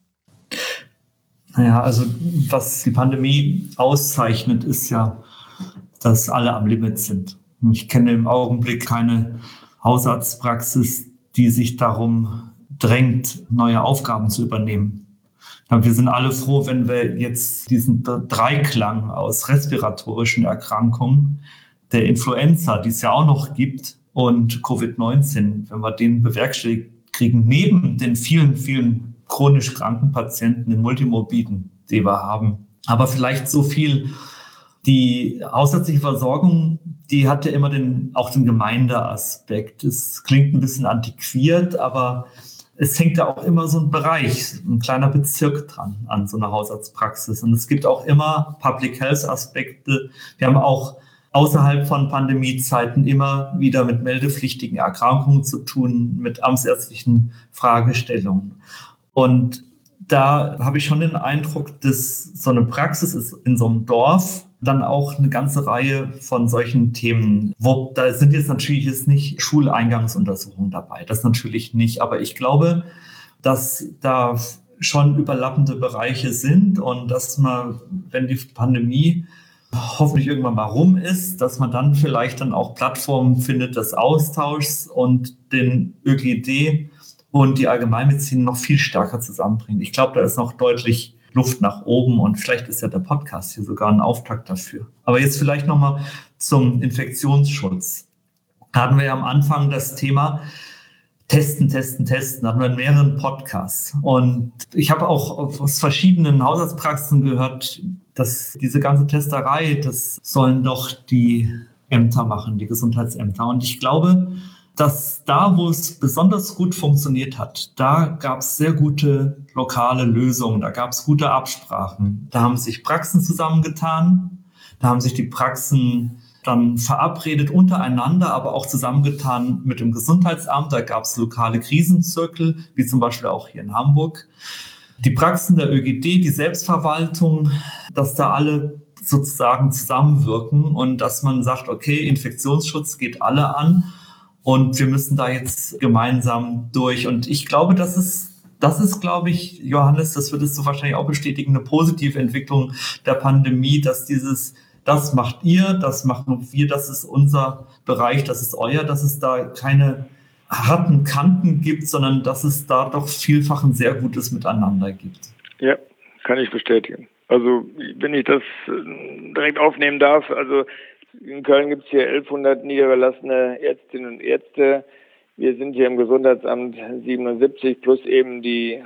Naja, also was die Pandemie auszeichnet, ist ja, dass alle am Limit sind. Ich kenne im Augenblick keine Hausarztpraxis, die sich darum drängt, neue Aufgaben zu übernehmen. Wir sind alle froh, wenn wir jetzt diesen Dreiklang aus respiratorischen Erkrankungen, der Influenza, die es ja auch noch gibt, und Covid-19, wenn wir den bewerkstelligt kriegen, neben den vielen, vielen chronisch kranken Patienten in Multimorbiden, die wir haben. Aber vielleicht so viel, die hausärztliche Versorgung, die hat ja immer auch den Gemeindeaspekt. Es klingt ein bisschen antiquiert, aber es hängt da auch immer so ein Bereich, ein kleiner Bezirk dran an so einer Hausarztpraxis. Und es gibt auch immer Public Health Aspekte. Wir haben auch außerhalb von Pandemiezeiten immer wieder mit meldepflichtigen Erkrankungen zu tun, mit amtsärztlichen Fragestellungen. Und da habe ich schon den Eindruck, dass so eine Praxis ist in so einem Dorf dann auch eine ganze Reihe von solchen Themen. Da sind jetzt nicht Schuleingangsuntersuchungen dabei, das natürlich nicht. Aber ich glaube, dass da schon überlappende Bereiche sind und dass man, wenn die Pandemie hoffentlich irgendwann mal rum ist, dass man dann vielleicht dann auch Plattformen findet des Austauschs und den ÖGD und die Allgemeinmedizin noch viel stärker zusammenbringen. Ich glaube, da ist noch deutlich Luft nach oben und vielleicht ist ja der Podcast hier sogar ein Auftakt dafür. Aber jetzt vielleicht nochmal zum Infektionsschutz. Da hatten wir ja am Anfang das Thema Testen. Da hatten wir in mehreren Podcasts. Und ich habe auch aus verschiedenen Hausarztpraxen gehört, dass diese ganze Testerei, das sollen doch die Ämter machen, die Gesundheitsämter. Und ich glaube, dass da, wo es besonders gut funktioniert hat, da gab es sehr gute lokale Lösungen, da gab es gute Absprachen. Da haben sich Praxen zusammengetan, da haben sich die Praxen dann verabredet untereinander, aber auch zusammengetan mit dem Gesundheitsamt. Da gab es lokale Krisenzirkel, wie zum Beispiel auch hier in Hamburg. Die Praxen der ÖGD, die Selbstverwaltung, dass da alle sozusagen zusammenwirken und dass man sagt, okay, Infektionsschutz geht alle an. Und wir müssen da jetzt gemeinsam durch. Und ich glaube, das ist, glaube ich, Johannes, das würdest du wahrscheinlich auch bestätigen, eine positive Entwicklung der Pandemie, dass das macht ihr, das machen wir, das ist unser Bereich, das ist euer, dass es da keine harten Kanten gibt, sondern dass es da doch vielfach ein sehr gutes Miteinander gibt. Ja, kann ich bestätigen. Also, wenn ich das direkt aufnehmen darf, also in Köln gibt es hier 1100 niedergelassene Ärztinnen und Ärzte. Wir sind hier im Gesundheitsamt 77 plus eben die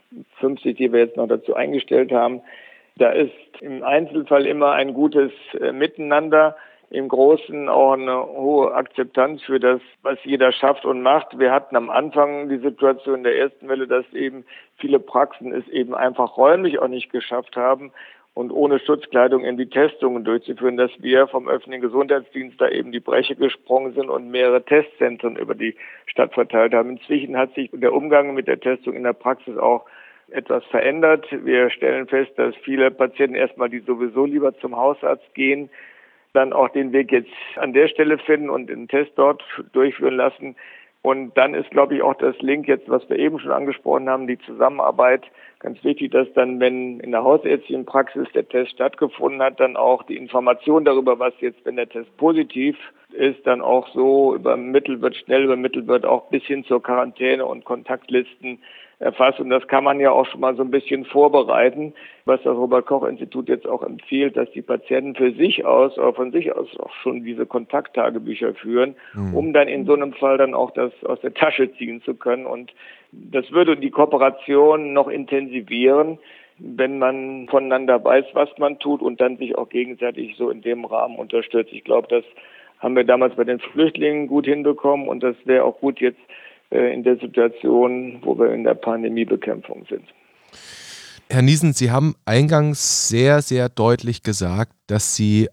50, die wir jetzt noch dazu eingestellt haben. Da ist im Einzelfall immer ein gutes Miteinander, im Großen auch eine hohe Akzeptanz für das, was jeder schafft und macht. Wir hatten am Anfang die Situation der ersten Welle, dass eben viele Praxen es eben einfach räumlich auch nicht geschafft haben, und ohne Schutzkleidung in die Testungen durchzuführen, dass wir vom öffentlichen Gesundheitsdienst da eben die Breche gesprungen sind und mehrere Testzentren über die Stadt verteilt haben. Inzwischen hat sich der Umgang mit der Testung in der Praxis auch etwas verändert. Wir stellen fest, dass viele Patienten erstmal, die sowieso lieber zum Hausarzt gehen, dann auch den Weg jetzt an der Stelle finden und den Test dort durchführen lassen. Und dann ist, glaube ich, auch das Link jetzt, was wir eben schon angesprochen haben, die Zusammenarbeit, ganz wichtig, dass dann, wenn in der hausärztlichen Praxis der Test stattgefunden hat, dann auch die Information darüber, was jetzt, wenn der Test positiv ist, dann auch so schnell übermittelt wird, auch bis hin zur Quarantäne und Kontaktlisten erfasst. Und das kann man ja auch schon mal so ein bisschen vorbereiten, was das Robert-Koch-Institut jetzt auch empfiehlt, dass die Patienten von sich aus auch schon diese Kontakttagebücher führen, um dann in so einem Fall dann auch das aus der Tasche ziehen zu können. Und das würde die Kooperation noch intensivieren, wenn man voneinander weiß, was man tut und dann sich auch gegenseitig so in dem Rahmen unterstützt. Ich glaube, das haben wir damals bei den Flüchtlingen gut hinbekommen und das wäre auch gut jetzt in der Situation, wo wir in der Pandemiebekämpfung sind. Herr Niesen, Sie haben eingangs sehr, sehr deutlich gesagt, dass Sie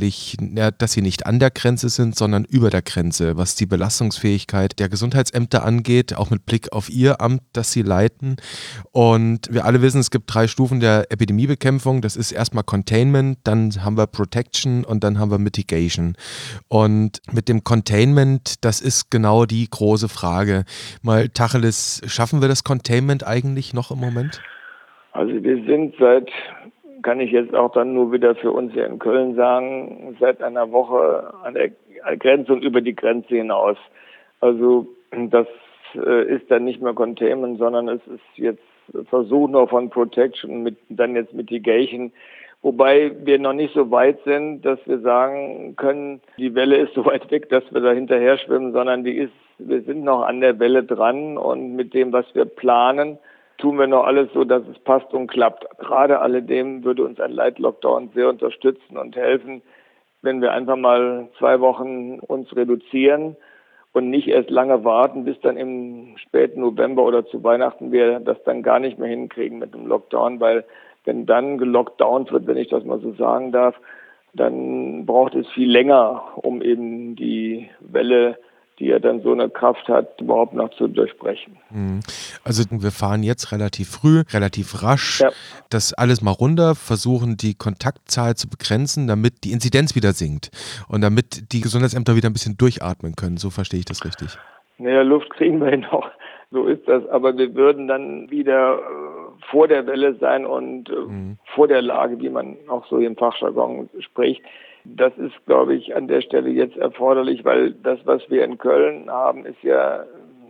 dass Sie nicht an der Grenze sind, sondern über der Grenze, was die Belastungsfähigkeit der Gesundheitsämter angeht, auch mit Blick auf Ihr Amt, das Sie leiten. Und wir alle wissen, es gibt 3 Stufen der Epidemiebekämpfung. Das ist erstmal Containment, dann haben wir Protection und dann haben wir Mitigation. Und mit dem Containment, das ist genau die große Frage. Mal Tacheles, schaffen wir das Containment eigentlich noch im Moment? Also wir sind kann ich jetzt auch dann nur wieder für uns hier in Köln sagen, seit einer Woche an der Grenze und über die Grenze hinaus. Also das ist dann nicht mehr Containment, sondern es ist jetzt Versuch noch von Protection dann jetzt Mitigation. Wobei wir noch nicht so weit sind, dass wir sagen können, die Welle ist so weit weg, dass wir da hinterher schwimmen, sondern wir sind noch an der Welle dran und mit dem, was wir planen, tun wir noch alles so, dass es passt und klappt. Gerade alledem würde uns ein Light Lockdown sehr unterstützen und helfen, wenn wir einfach mal 2 Wochen uns reduzieren und nicht erst lange warten, bis dann im späten November oder zu Weihnachten wir das dann gar nicht mehr hinkriegen mit dem Lockdown, weil wenn dann gelockdownt wird, wenn ich das mal so sagen darf, dann braucht es viel länger, um eben die Welle, die ja dann so eine Kraft hat, überhaupt noch zu durchbrechen. Also wir fahren jetzt relativ früh, relativ rasch, das alles mal runter, versuchen die Kontaktzahl zu begrenzen, damit die Inzidenz wieder sinkt und damit die Gesundheitsämter wieder ein bisschen durchatmen können. So verstehe ich das richtig. Naja, Luft kriegen wir noch, so ist das, aber wir würden dann wieder vor der Welle sein und vor der Lage, wie man auch so im Fachjargon spricht. Das ist, glaube ich, an der Stelle jetzt erforderlich, weil das, was wir in Köln haben, ist ja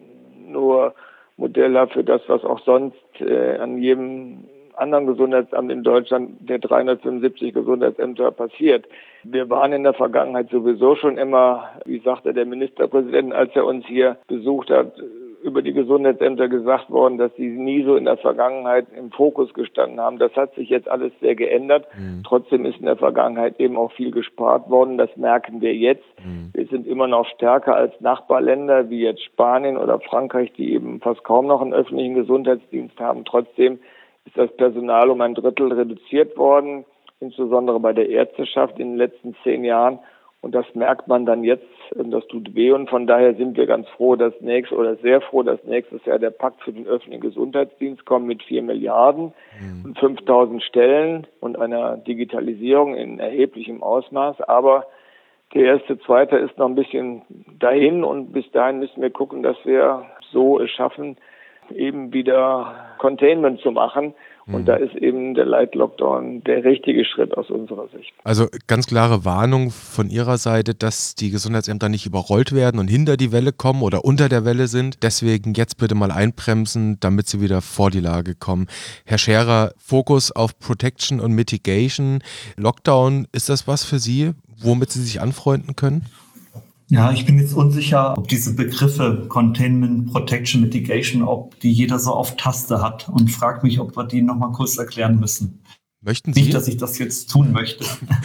nur modellhaft für das, was auch sonst an jedem anderen Gesundheitsamt in Deutschland, der 375 Gesundheitsämter, passiert. Wir waren in der Vergangenheit sowieso schon immer, wie sagte der Ministerpräsident, als er uns hier besucht hat, über die Gesundheitsämter gesagt worden, dass sie nie so in der Vergangenheit im Fokus gestanden haben. Das hat sich jetzt alles sehr geändert. Trotzdem ist in der Vergangenheit eben auch viel gespart worden. Das merken wir jetzt. Wir sind immer noch stärker als Nachbarländer wie jetzt Spanien oder Frankreich, die eben fast kaum noch einen öffentlichen Gesundheitsdienst haben. Trotzdem ist das Personal um 1/3 reduziert worden, insbesondere bei der Ärzteschaft in den letzten 10 Jahren. Und das merkt man dann jetzt, das tut weh. Und von daher sind wir ganz froh, sehr froh, dass nächstes Jahr der Pakt für den öffentlichen Gesundheitsdienst kommt mit 4 Milliarden und 5.000 Stellen und einer Digitalisierung in erheblichem Ausmaß. Aber der zweite ist noch ein bisschen dahin und bis dahin müssen wir gucken, dass wir so es schaffen, eben wieder Containment zu machen. Und da ist eben der Light Lockdown der richtige Schritt aus unserer Sicht. Also ganz klare Warnung von Ihrer Seite, dass die Gesundheitsämter nicht überrollt werden und hinter die Welle kommen oder unter der Welle sind. Deswegen jetzt bitte mal einbremsen, damit sie wieder vor die Lage kommen. Herr Scherer, Fokus auf Protection und Mitigation. Lockdown, ist das was für Sie, womit Sie sich anfreunden können? Ja, ich bin jetzt unsicher, ob diese Begriffe Containment, Protection, Mitigation, ob die jeder so auf Taste hat und frage mich, ob wir die nochmal kurz erklären müssen. Möchten Sie? Nicht, dass ich das jetzt tun möchte.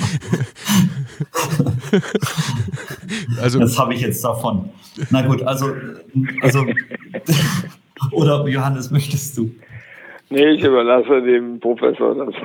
Also, das habe ich jetzt davon. Na gut, also oder Johannes, möchtest du? Nee, ich überlasse dem Professor das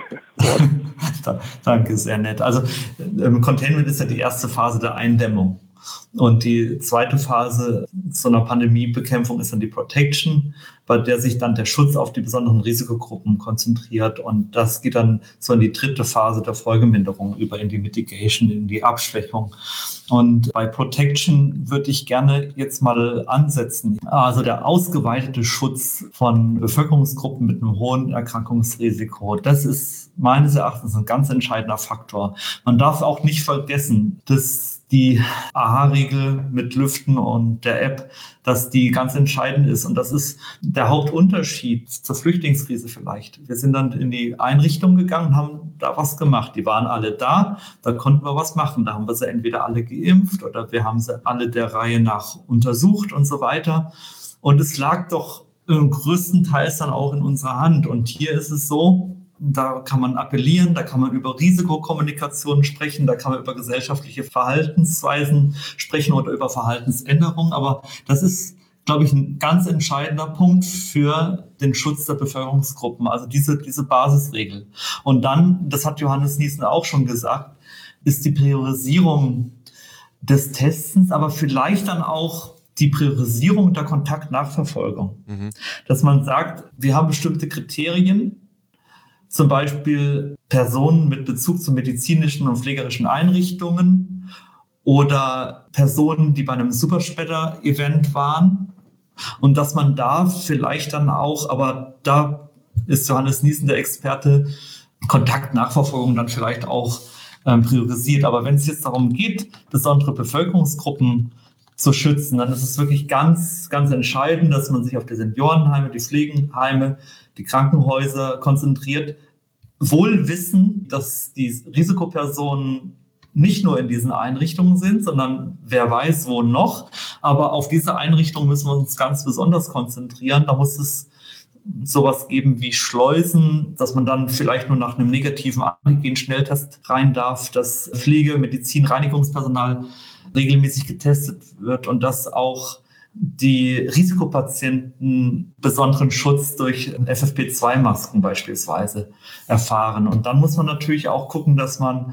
Wort. Danke, sehr nett. Also Containment ist ja die erste Phase der Eindämmung. Und die zweite Phase so einer Pandemiebekämpfung ist dann die Protection, bei der sich dann der Schutz auf die besonderen Risikogruppen konzentriert. Und das geht dann so in die dritte Phase der Folgeminderung über, in die Mitigation, in die Abschwächung. Und bei Protection würde ich gerne jetzt mal ansetzen. Also der ausgeweitete Schutz von Bevölkerungsgruppen mit einem hohen Erkrankungsrisiko, das ist meines Erachtens ein ganz entscheidender Faktor. Man darf auch nicht vergessen, dass die AHA-Regel mit Lüften und der App, dass die ganz entscheidend ist. Und das ist der Hauptunterschied zur Flüchtlingskrise vielleicht. Wir sind dann in die Einrichtung gegangen und haben da was gemacht. Die waren alle da konnten wir was machen. Da haben wir sie entweder alle geimpft oder wir haben sie alle der Reihe nach untersucht und so weiter. Und es lag doch größtenteils dann auch in unserer Hand. Und hier ist es so, da kann man appellieren, da kann man über Risikokommunikation sprechen, da kann man über gesellschaftliche Verhaltensweisen sprechen oder über Verhaltensänderungen. Aber das ist, glaube ich, ein ganz entscheidender Punkt für den Schutz der Bevölkerungsgruppen, also diese Basisregel. Und dann, das hat Johannes Niesen auch schon gesagt, ist die Priorisierung des Testens, aber vielleicht dann auch die Priorisierung der Kontaktnachverfolgung. Dass man sagt, wir haben bestimmte Kriterien, zum Beispiel Personen mit Bezug zu medizinischen und pflegerischen Einrichtungen oder Personen, die bei einem Superspreader-Event waren. Und dass man da vielleicht dann auch, aber da ist Johannes Niesen der Experte, Kontaktnachverfolgung dann vielleicht auch priorisiert. Aber wenn es jetzt darum geht, besondere Bevölkerungsgruppen zu schützen, dann ist es wirklich ganz, ganz entscheidend, dass man sich auf die Seniorenheime, die Pflegeheime, die Krankenhäuser konzentriert, wohl wissen, dass die Risikopersonen nicht nur in diesen Einrichtungen sind, sondern wer weiß wo noch. Aber auf diese Einrichtungen müssen wir uns ganz besonders konzentrieren. Da muss es sowas geben wie Schleusen, dass man dann vielleicht nur nach einem negativen Antigen-Schnelltest rein darf, dass Pflege, Medizin, Reinigungspersonal regelmäßig getestet wird und dass auch die Risikopatienten besonderen Schutz durch FFP2-Masken beispielsweise erfahren. Und dann muss man natürlich auch gucken, dass man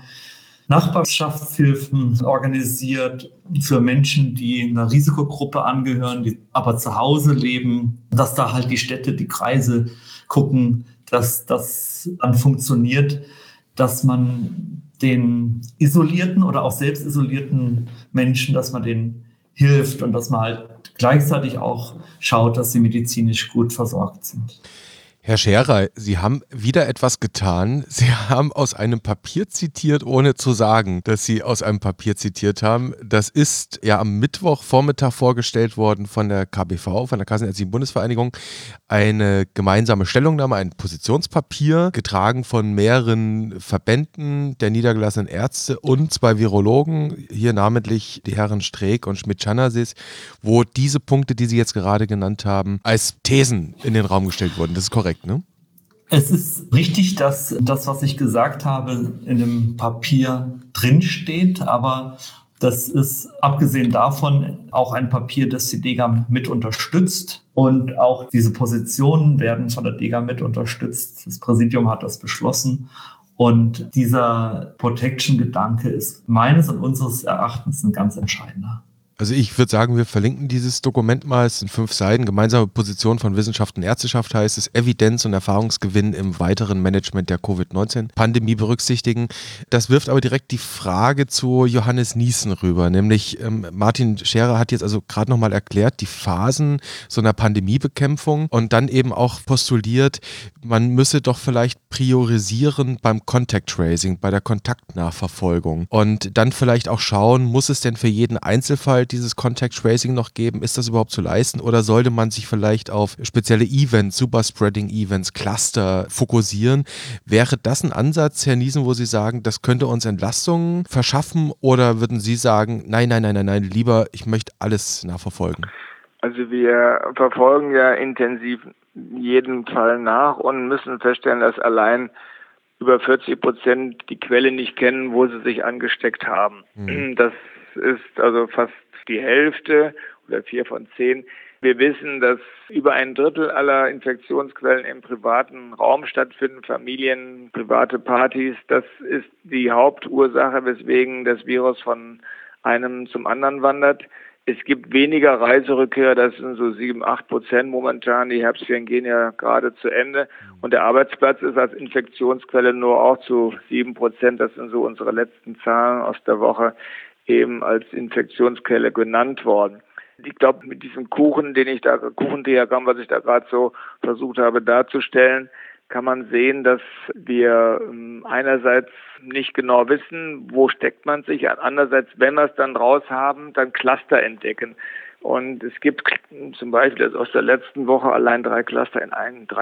Nachbarschaftshilfen organisiert für Menschen, die einer Risikogruppe angehören, die aber zu Hause leben, dass da halt die Städte, die Kreise gucken, dass das dann funktioniert, dass man den isolierten oder auch selbst isolierten Menschen, dass man denen hilft und dass man halt gleichzeitig auch schaut, dass sie medizinisch gut versorgt sind. Herr Scherer, Sie haben wieder etwas getan. Sie haben aus einem Papier zitiert, ohne zu sagen, dass Sie aus einem Papier zitiert haben. Das ist ja am Mittwochvormittag vorgestellt worden von der KBV, von der Kassenärztlichen Bundesvereinigung. Eine gemeinsame Stellungnahme, ein Positionspapier, getragen von mehreren Verbänden der niedergelassenen Ärzte und 2 Virologen, hier namentlich die Herren Streeck und Schmidt-Schanasis, wo diese Punkte, die Sie jetzt gerade genannt haben, als Thesen in den Raum gestellt wurden. Das ist korrekt, ne? Es ist richtig, dass das, was ich gesagt habe, in dem Papier drinsteht, aber das ist abgesehen davon auch ein Papier, das die DGAM mit unterstützt. Und auch diese Positionen werden von der DGAM mit unterstützt. Das Präsidium hat das beschlossen. Und dieser Protection-Gedanke ist meines und unseres Erachtens ein ganz entscheidender. Also ich würde sagen, wir verlinken dieses Dokument mal. Es sind 5 Seiten. Gemeinsame Position von Wissenschaft und Ärzteschaft heißt es. Evidenz und Erfahrungsgewinn im weiteren Management der Covid-19-Pandemie berücksichtigen. Das wirft aber direkt die Frage zu Johannes Niesen rüber. Nämlich Martin Scherer hat jetzt also gerade nochmal erklärt, die Phasen so einer Pandemiebekämpfung und dann eben auch postuliert, man müsse doch vielleicht priorisieren beim Contact Tracing, bei der Kontaktnachverfolgung. Und dann vielleicht auch schauen, muss es denn für jeden Einzelfall dieses Contact Tracing noch geben? Ist das überhaupt zu leisten oder sollte man sich vielleicht auf spezielle Events, Superspreading Events, Cluster fokussieren? Wäre das ein Ansatz, Herr Niesen, wo Sie sagen, das könnte uns Entlastungen verschaffen oder würden Sie sagen, nein, lieber, ich möchte alles nachverfolgen? Also wir verfolgen ja intensiv jeden Fall nach und müssen feststellen, dass allein über 40% die Quelle nicht kennen, wo sie sich angesteckt haben. Das ist also fast die Hälfte oder 4 von 10. Wir wissen, dass über 1/3 aller Infektionsquellen im privaten Raum stattfinden, Familien, private Partys. Das ist die Hauptursache, weswegen das Virus von einem zum anderen wandert. Es gibt weniger Reiserückkehr, das sind so 7-8% momentan. Die Herbstferien gehen ja gerade zu Ende. Und der Arbeitsplatz ist als Infektionsquelle nur auch zu 7%. Das sind so unsere letzten Zahlen aus der Woche eben als Infektionsquelle genannt worden. Ich glaube, mit diesem Kuchendiagramm, was ich da gerade so versucht habe darzustellen, kann man sehen, dass wir einerseits nicht genau wissen, wo steckt man sich, andererseits, wenn wir es dann raus haben, dann Cluster entdecken. Und es gibt zum Beispiel aus der letzten Woche allein 3 Cluster in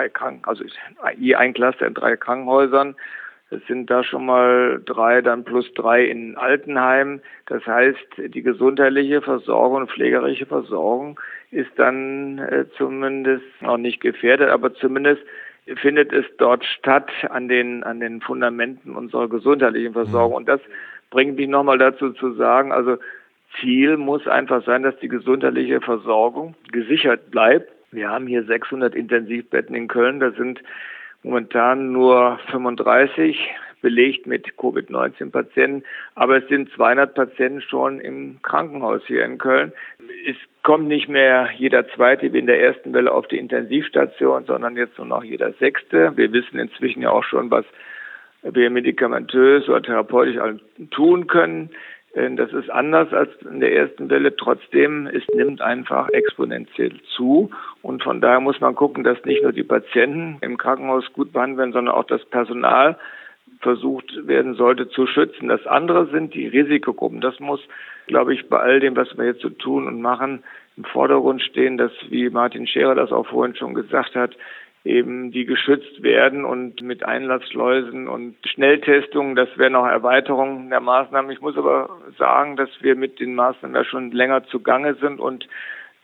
je ein Cluster in 3 Krankenhäusern. Es sind da schon mal 3, dann plus 3 in Altenheimen. Das heißt, die gesundheitliche Versorgung und pflegerische Versorgung ist dann zumindest noch nicht gefährdet, aber zumindest findet es dort statt an den Fundamenten unserer gesundheitlichen Versorgung. Und das bringt mich nochmal dazu zu sagen, also Ziel muss einfach sein, dass die gesundheitliche Versorgung gesichert bleibt. Wir haben hier 600 Intensivbetten in Köln, da sind momentan nur 35 belegt mit Covid-19-Patienten, aber es sind 200 Patienten schon im Krankenhaus hier in Köln. Es kommt nicht mehr jeder Zweite wie in der ersten Welle auf die Intensivstation, sondern jetzt nur noch jeder Sechste. Wir wissen inzwischen ja auch schon, was wir medikamentös oder therapeutisch tun können. Das ist anders als in der ersten Welle. Trotzdem, es nimmt einfach exponentiell zu. Und von daher muss man gucken, dass nicht nur die Patienten im Krankenhaus gut behandelt werden, sondern auch das Personal versucht werden sollte zu schützen. Das andere sind die Risikogruppen. Das muss, glaube ich, bei all dem, was wir jetzt so tun und machen, im Vordergrund stehen, dass, wie Martin Scherer das auch vorhin schon gesagt hat, eben die geschützt werden und mit Einlassschleusen und Schnelltestungen, das wäre noch Erweiterung der Maßnahmen. Ich muss aber sagen, dass wir mit den Maßnahmen ja schon länger zugange sind und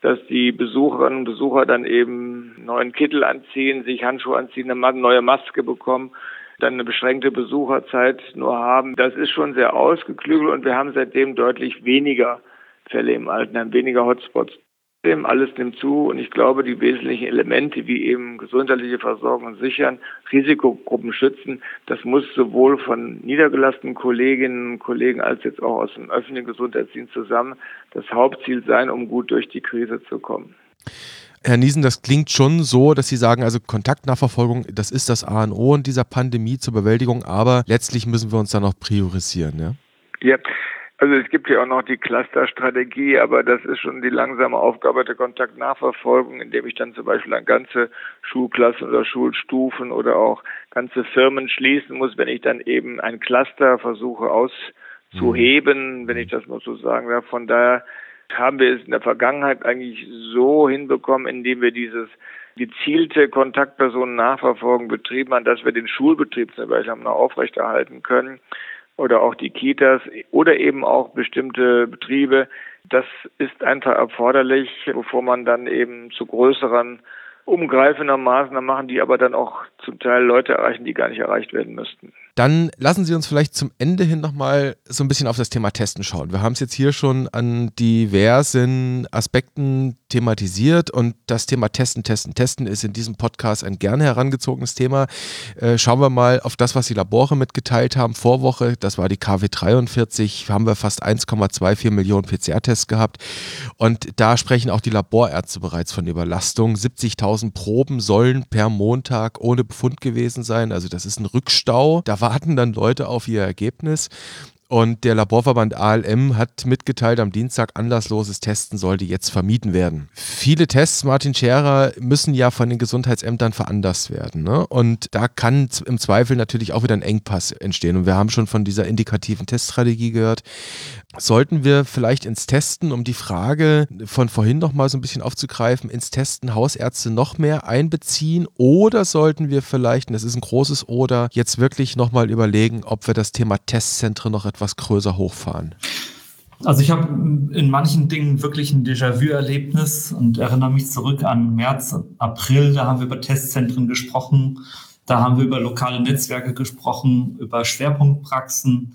dass die Besucherinnen und Besucher dann eben einen neuen Kittel anziehen, sich Handschuhe anziehen, eine neue Maske bekommen, dann eine beschränkte Besucherzeit nur haben. Das ist schon sehr ausgeklügelt und wir haben seitdem deutlich weniger Fälle im Altenheim, weniger Hotspots. Alles nimmt zu und ich glaube, die wesentlichen Elemente wie eben gesundheitliche Versorgung sichern, Risikogruppen schützen, das muss sowohl von niedergelassenen Kolleginnen und Kollegen als jetzt auch aus dem öffentlichen Gesundheitsdienst zusammen das Hauptziel sein, um gut durch die Krise zu kommen. Herr Niesen, das klingt schon so, dass Sie sagen, also Kontaktnachverfolgung, das ist das A und O in dieser Pandemie zur Bewältigung, aber letztlich müssen wir uns da noch priorisieren, ja? Ja. Also es gibt ja auch noch die Clusterstrategie, aber das ist schon die langsame Aufgabe der Kontaktnachverfolgung, indem ich dann zum Beispiel an ganze Schulklassen oder Schulstufen oder auch ganze Firmen schließen muss, wenn ich dann eben ein Cluster versuche auszuheben, wenn ich das mal so sagen darf. Von daher haben wir es in der Vergangenheit eigentlich so hinbekommen, indem wir dieses gezielte Kontaktpersonen-Nachverfolgung betrieben haben, dass wir den Schulbetrieb zum Beispiel noch aufrechterhalten können. Oder auch die Kitas oder eben auch bestimmte Betriebe. Das ist einfach erforderlich, bevor man dann eben zu größeren, umgreifenden Maßnahmen machen, die aber dann auch zum Teil Leute erreichen, die gar nicht erreicht werden müssten. Dann lassen Sie uns vielleicht zum Ende hin nochmal so ein bisschen auf das Thema Testen schauen. Wir haben es jetzt hier schon an diversen Aspekten thematisiert und das Thema Testen ist in diesem Podcast ein gerne herangezogenes Thema. Schauen wir mal auf das, was die Labore mitgeteilt haben. Vorwoche, das war die KW 43, haben wir fast 1,24 Millionen PCR-Tests gehabt und da sprechen auch die Laborärzte bereits von Überlastung. 70.000 Proben sollen per Montag ohne Befund gewesen sein, also das ist ein Rückstau. Da warten dann Leute auf ihr Ergebnis. Und der Laborverband ALM hat mitgeteilt, am Dienstag anlassloses Testen sollte jetzt vermieden werden. Viele Tests, Martin Scherer, müssen ja von den Gesundheitsämtern veranlasst werden, ne? Und da kann im Zweifel natürlich auch wieder ein Engpass entstehen. Und wir haben schon von dieser indikativen Teststrategie gehört. Sollten wir vielleicht ins Testen, um die Frage von vorhin noch mal so ein bisschen aufzugreifen, ins Testen Hausärzte noch mehr einbeziehen? Oder sollten wir vielleicht, und das ist ein großes Oder, jetzt wirklich noch mal überlegen, ob wir das Thema Testzentren noch etwas größer hochfahren? Also ich habe in manchen Dingen wirklich ein Déjà-vu-Erlebnis und erinnere mich zurück an März, April, da haben wir über Testzentren gesprochen, da haben wir über lokale Netzwerke gesprochen, über Schwerpunktpraxen,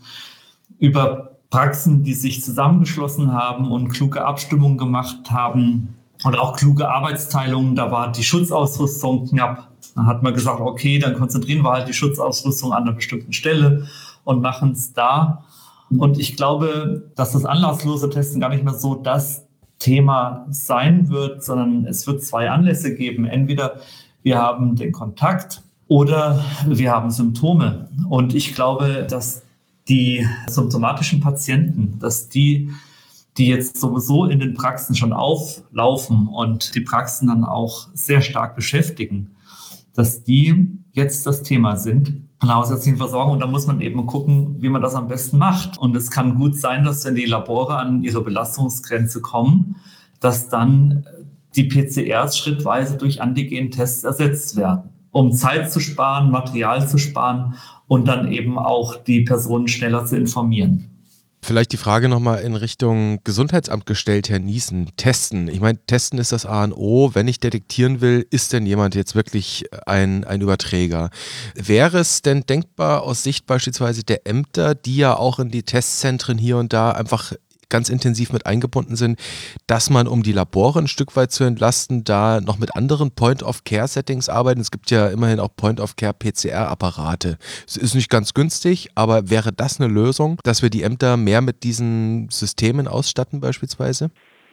über Praxen, die sich zusammengeschlossen haben und kluge Abstimmungen gemacht haben und auch kluge Arbeitsteilungen. Da war die Schutzausrüstung knapp. Da hat man gesagt, okay, dann konzentrieren wir halt die Schutzausrüstung an einer bestimmten Stelle und machen es da. Und ich glaube, dass das anlasslose Testen gar nicht mehr so das Thema sein wird, sondern es wird zwei Anlässe geben. Entweder wir haben den Kontakt oder wir haben Symptome. Und ich glaube, dass die symptomatischen Patienten, dass die jetzt sowieso in den Praxen schon auflaufen und die Praxen dann auch sehr stark beschäftigen, dass die jetzt das Thema sind in der hausärztlichen Versorgung. Und da muss man eben gucken, wie man das am besten macht. Und es kann gut sein, dass wenn die Labore an ihre Belastungsgrenze kommen, dass dann die PCRs schrittweise durch Antigen-Tests ersetzt werden, um Zeit zu sparen, Material zu sparen und dann eben auch die Personen schneller zu informieren. Vielleicht die Frage nochmal in Richtung Gesundheitsamt gestellt, Herr Niesen. Testen. Ich meine, Testen ist das A und O. Wenn ich detektieren will, ist denn jemand jetzt wirklich ein Überträger? Wäre es denn denkbar aus Sicht beispielsweise der Ämter, die ja auch in die Testzentren hier und da einfach ganz intensiv mit eingebunden sind, dass man, um die Labore ein Stück weit zu entlasten, da noch mit anderen Point-of-Care-Settings arbeiten? Es gibt ja immerhin auch Point-of-Care-PCR-Apparate. Es ist nicht ganz günstig, aber wäre das eine Lösung, dass wir die Ämter mehr mit diesen Systemen ausstatten beispielsweise?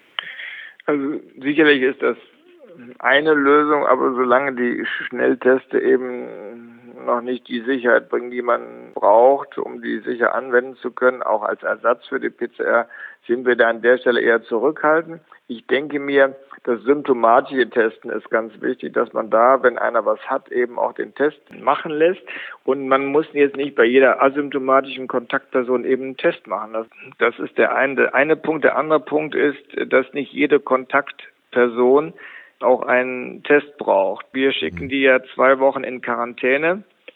Also sicherlich ist das eine Lösung, aber solange die Schnellteste eben noch nicht die Sicherheit bringen, die man braucht, um die sicher anwenden zu können, auch als Ersatz für die PCR, sind wir da an der Stelle eher zurückhaltend. Ich denke mir, das symptomatische Testen ist ganz wichtig, dass man da, wenn einer was hat, eben auch den Test machen lässt. Und man muss jetzt nicht bei jeder asymptomatischen Kontaktperson eben einen Test machen. Das ist der eine Punkt. Der andere Punkt ist, dass nicht jede Kontaktperson auch einen Test braucht. Wir schicken die ja 2 Wochen in Quarantäne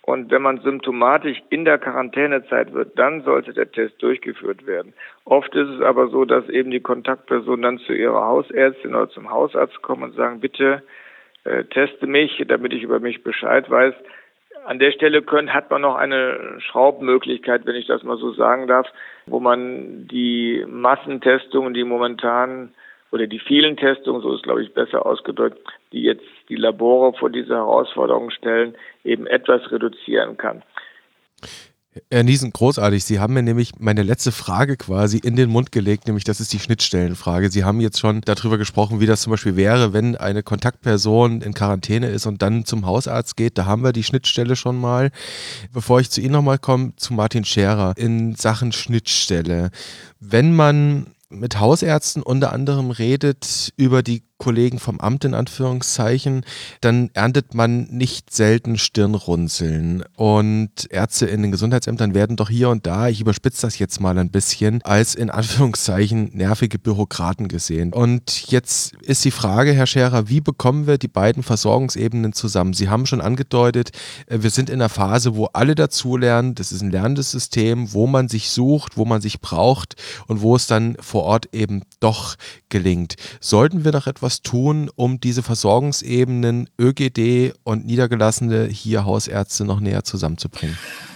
Und wenn man symptomatisch in der Quarantänezeit wird, dann sollte der Test durchgeführt werden. Oft ist es aber so, dass eben die Kontaktpersonen dann zu ihrer Hausärztin oder zum Hausarzt kommen und sagen, bitte teste mich, damit ich über mich Bescheid weiß. An der Stelle hat man noch eine Schraubmöglichkeit, wenn ich das mal so sagen darf, wo man die Massentestungen, die momentan oder die vielen Testungen, so ist glaube ich besser ausgedrückt, die jetzt die Labore vor diese Herausforderungen stellen, eben etwas reduzieren kann. Herr Niesen, großartig. Sie haben mir nämlich meine letzte Frage quasi in den Mund gelegt, nämlich das ist die Schnittstellenfrage. Sie haben jetzt schon darüber gesprochen, wie das zum Beispiel wäre, wenn eine Kontaktperson in Quarantäne ist und dann zum Hausarzt geht. Da haben wir die Schnittstelle schon mal. Bevor ich zu Ihnen nochmal komme, zu Martin Scherer in Sachen Schnittstelle. Wenn man mit Hausärzten unter anderem redet über die Kollegen vom Amt in Anführungszeichen, dann erntet man nicht selten Stirnrunzeln. Und Ärzte in den Gesundheitsämtern werden doch hier und da, ich überspitze das jetzt mal ein bisschen, als in Anführungszeichen nervige Bürokraten gesehen. Und jetzt ist die Frage, Herr Scherer, wie bekommen wir die beiden Versorgungsebenen zusammen? Sie haben schon angedeutet, wir sind in einer Phase, wo alle dazulernen. Das ist ein lernendes System, wo man sich sucht, wo man sich braucht und wo es dann vor Ort eben doch gelingt. Sollten wir noch etwas tun, um diese Versorgungsebenen ÖGD und niedergelassene hier Hausärzte noch näher zusammenzubringen?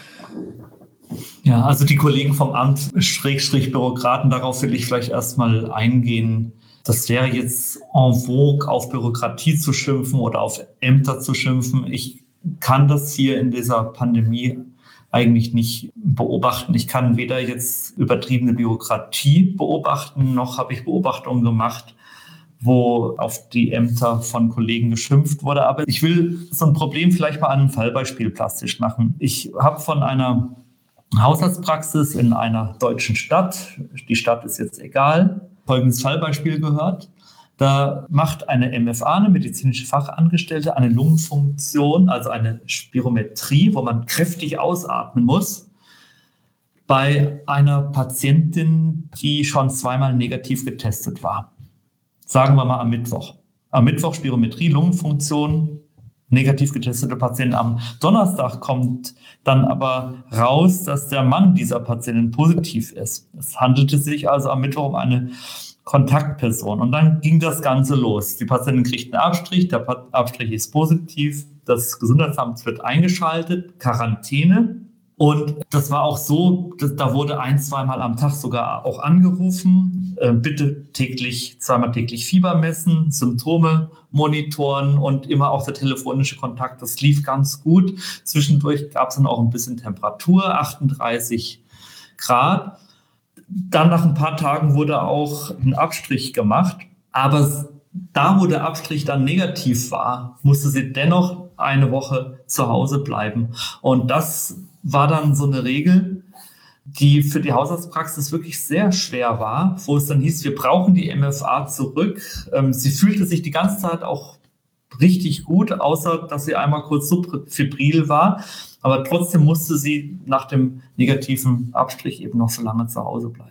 Ja, also die Kollegen vom Amt, Bürokraten, darauf will ich vielleicht erstmal eingehen. Das wäre jetzt en vogue, auf Bürokratie zu schimpfen oder auf Ämter zu schimpfen. Ich kann das hier in dieser Pandemie eigentlich nicht beobachten. Ich kann weder jetzt übertriebene Bürokratie beobachten, noch habe ich Beobachtungen gemacht, wo auf die Ämter von Kollegen geschimpft wurde. Aber ich will so ein Problem vielleicht mal an einem Fallbeispiel plastisch machen. Ich habe von einer Hausarztpraxis in einer deutschen Stadt, die Stadt ist jetzt egal, folgendes Fallbeispiel gehört. Da macht eine MFA, eine medizinische Fachangestellte, eine Lungenfunktion, also eine Spirometrie, wo man kräftig ausatmen muss, bei einer Patientin, die schon zweimal negativ getestet war. Sagen wir mal am Mittwoch. Am Mittwoch Spirometrie, Lungenfunktion, negativ getestete Patienten. Am Donnerstag kommt dann aber raus, dass der Mann dieser Patientin positiv ist. Es handelte sich also am Mittwoch um eine Kontaktperson. Und dann ging das Ganze los. Die Patientin kriegt einen Abstrich, der Abstrich ist positiv, das Gesundheitsamt wird eingeschaltet, Quarantäne. Und das war auch so, da wurde 1-2 Mal am Tag sogar auch angerufen, bitte zweimal täglich Fieber messen, Symptome monitoren und immer auch der telefonische Kontakt. Das lief ganz gut. Zwischendurch gab es dann auch ein bisschen Temperatur, 38 Grad. Dann nach ein paar Tagen wurde auch ein Abstrich gemacht, aber da, wo der Abstrich dann negativ war, musste sie dennoch eine Woche zu Hause bleiben. Und das war dann so eine Regel, die für die Hausarztpraxis wirklich sehr schwer war, wo es dann hieß, wir brauchen die MFA zurück. Sie fühlte sich die ganze Zeit auch richtig gut, außer dass sie einmal kurz subfibril war. Aber trotzdem musste sie nach dem negativen Abstrich eben noch so lange zu Hause bleiben.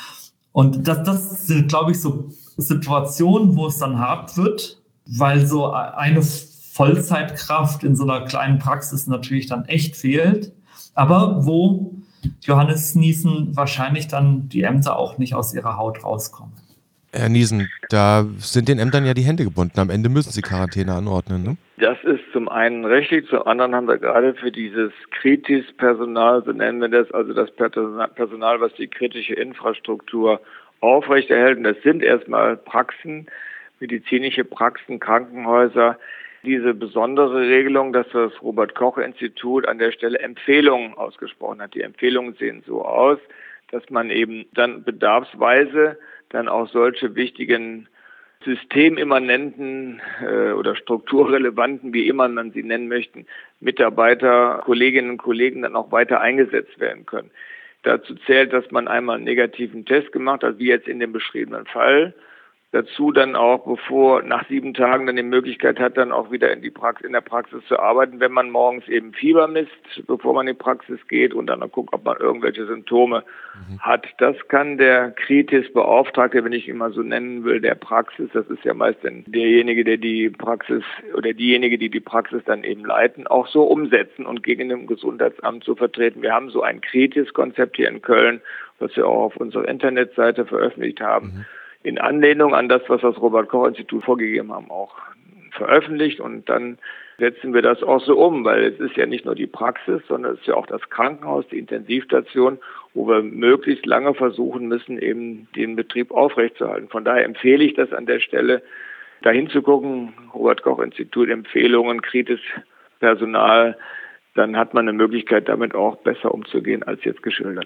Und das sind, glaube ich, so Situationen, wo es dann hart wird, weil so eine Vollzeitkraft in so einer kleinen Praxis natürlich dann echt fehlt. Aber wo Johannes Niesen wahrscheinlich dann die Ämter auch nicht aus ihrer Haut rauskommen. Herr Niesen, da sind den Ämtern ja die Hände gebunden. Am Ende müssen sie Quarantäne anordnen, ne? Das ist zum einen rechtlich, zum anderen haben wir gerade für dieses Kritispersonal, so nennen wir das, also das Personal, was die kritische Infrastruktur aufrechterhält. Und das sind erstmal Praxen, medizinische Praxen, Krankenhäuser. Diese besondere Regelung, dass das Robert-Koch-Institut an der Stelle Empfehlungen ausgesprochen hat. Die Empfehlungen sehen so aus, dass man eben dann bedarfsweise dann auch solche wichtigen systemimmanenten oder strukturrelevanten, wie immer man sie nennen möchten, Mitarbeiter, Kolleginnen und Kollegen dann auch weiter eingesetzt werden können. Dazu zählt, dass man einmal einen negativen Test gemacht hat, wie jetzt in dem beschriebenen Fall, dazu dann auch, bevor nach 7 Tagen dann die Möglichkeit hat, dann auch wieder in der Praxis zu arbeiten, wenn man morgens eben Fieber misst, bevor man in die Praxis geht und dann guckt, ob man irgendwelche Symptome hat. Das kann der Kritis-Beauftragte, wenn ich ihn mal so nennen will, der Praxis, das ist ja meist dann derjenige, der die Praxis oder diejenige, die die Praxis dann eben leiten, auch so umsetzen und gegen dem Gesundheitsamt zu vertreten. Wir haben so ein Kritis-Konzept hier in Köln, was wir auch auf unserer Internetseite veröffentlicht haben. In Anlehnung an das, was das Robert-Koch-Institut vorgegeben haben, auch veröffentlicht. Und dann setzen wir das auch so um, weil es ist ja nicht nur die Praxis, sondern es ist ja auch das Krankenhaus, die Intensivstation, wo wir möglichst lange versuchen müssen, eben den Betrieb aufrechtzuerhalten. Von daher empfehle ich das an der Stelle, dahin zu gucken, Robert-Koch-Institut, Empfehlungen, kritisches Personal, dann hat man eine Möglichkeit, damit auch besser umzugehen, als jetzt geschildert.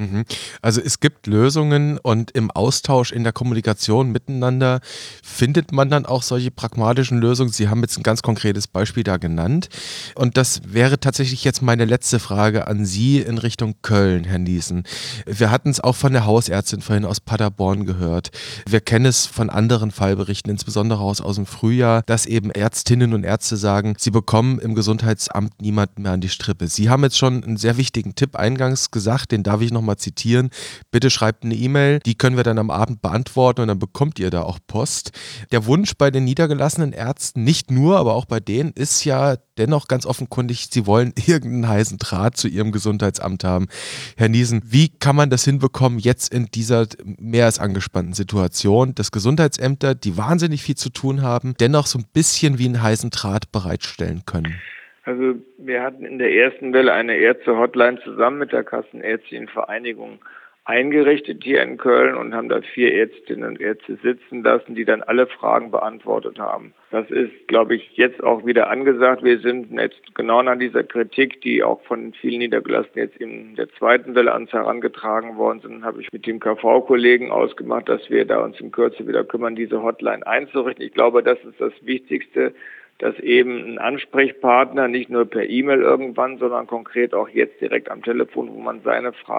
Also es gibt Lösungen und im Austausch, in der Kommunikation miteinander findet man dann auch solche pragmatischen Lösungen. Sie haben jetzt ein ganz konkretes Beispiel da genannt und das wäre tatsächlich jetzt meine letzte Frage an Sie in Richtung Köln, Herr Niesen. Wir hatten es auch von der Hausärztin vorhin aus Paderborn gehört. Wir kennen es von anderen Fallberichten, insbesondere aus dem Frühjahr, dass eben Ärztinnen und Ärzte sagen, sie bekommen im Gesundheitsamt niemanden mehr an die Strippe. Sie haben jetzt schon einen sehr wichtigen Tipp eingangs gesagt, den darf ich noch mal zitieren. Bitte schreibt eine E-Mail, die können wir dann am Abend beantworten und dann bekommt ihr da auch Post. Der Wunsch bei den niedergelassenen Ärzten, nicht nur, aber auch bei denen, ist ja dennoch ganz offenkundig, sie wollen irgendeinen heißen Draht zu ihrem Gesundheitsamt haben. Herr Niesen, wie kann man das hinbekommen jetzt in dieser mehr als angespannten Situation, dass Gesundheitsämter, die wahnsinnig viel zu tun haben, dennoch so ein bisschen wie einen heißen Draht bereitstellen können? Also wir hatten in der ersten Welle eine Ärzte-Hotline zusammen mit der Kassenärztlichen Vereinigung eingerichtet hier in Köln und haben da 4 Ärztinnen und Ärzte sitzen lassen, die dann alle Fragen beantwortet haben. Das ist, glaube ich, jetzt auch wieder angesagt. Wir sind jetzt genau nach dieser Kritik, die auch von vielen Niedergelassenen jetzt in der zweiten Welle an uns herangetragen worden sind, habe ich mit dem KV-Kollegen ausgemacht, dass wir da uns in Kürze wieder kümmern, diese Hotline einzurichten. Ich glaube, das ist das Wichtigste, dass eben ein Ansprechpartner nicht nur per E-Mail irgendwann, sondern konkret auch jetzt direkt am Telefon, wo man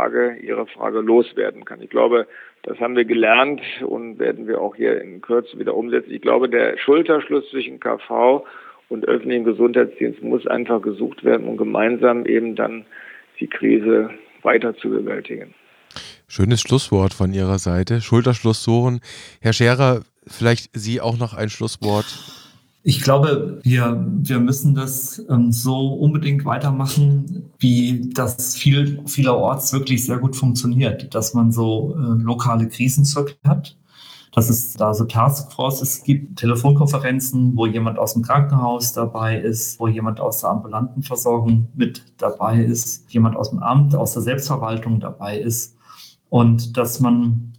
ihre Frage loswerden kann. Ich glaube, das haben wir gelernt und werden wir auch hier in Kürze wieder umsetzen. Ich glaube, der Schulterschluss zwischen KV und öffentlichem Gesundheitsdienst muss einfach gesucht werden, um gemeinsam eben dann die Krise weiter zu bewältigen. Schönes Schlusswort von Ihrer Seite. Schulterschluss suchen. Herr Scherer, vielleicht Sie auch noch ein Schlusswort. Ich glaube, wir müssen das so unbedingt weitermachen, wie das vielerorts wirklich sehr gut funktioniert, dass man so lokale Krisenzirkel hat, dass es da so Taskforces gibt, Telefonkonferenzen, wo jemand aus dem Krankenhaus dabei ist, wo jemand aus der ambulanten Versorgung mit dabei ist, jemand aus dem Amt, aus der Selbstverwaltung dabei ist und dass man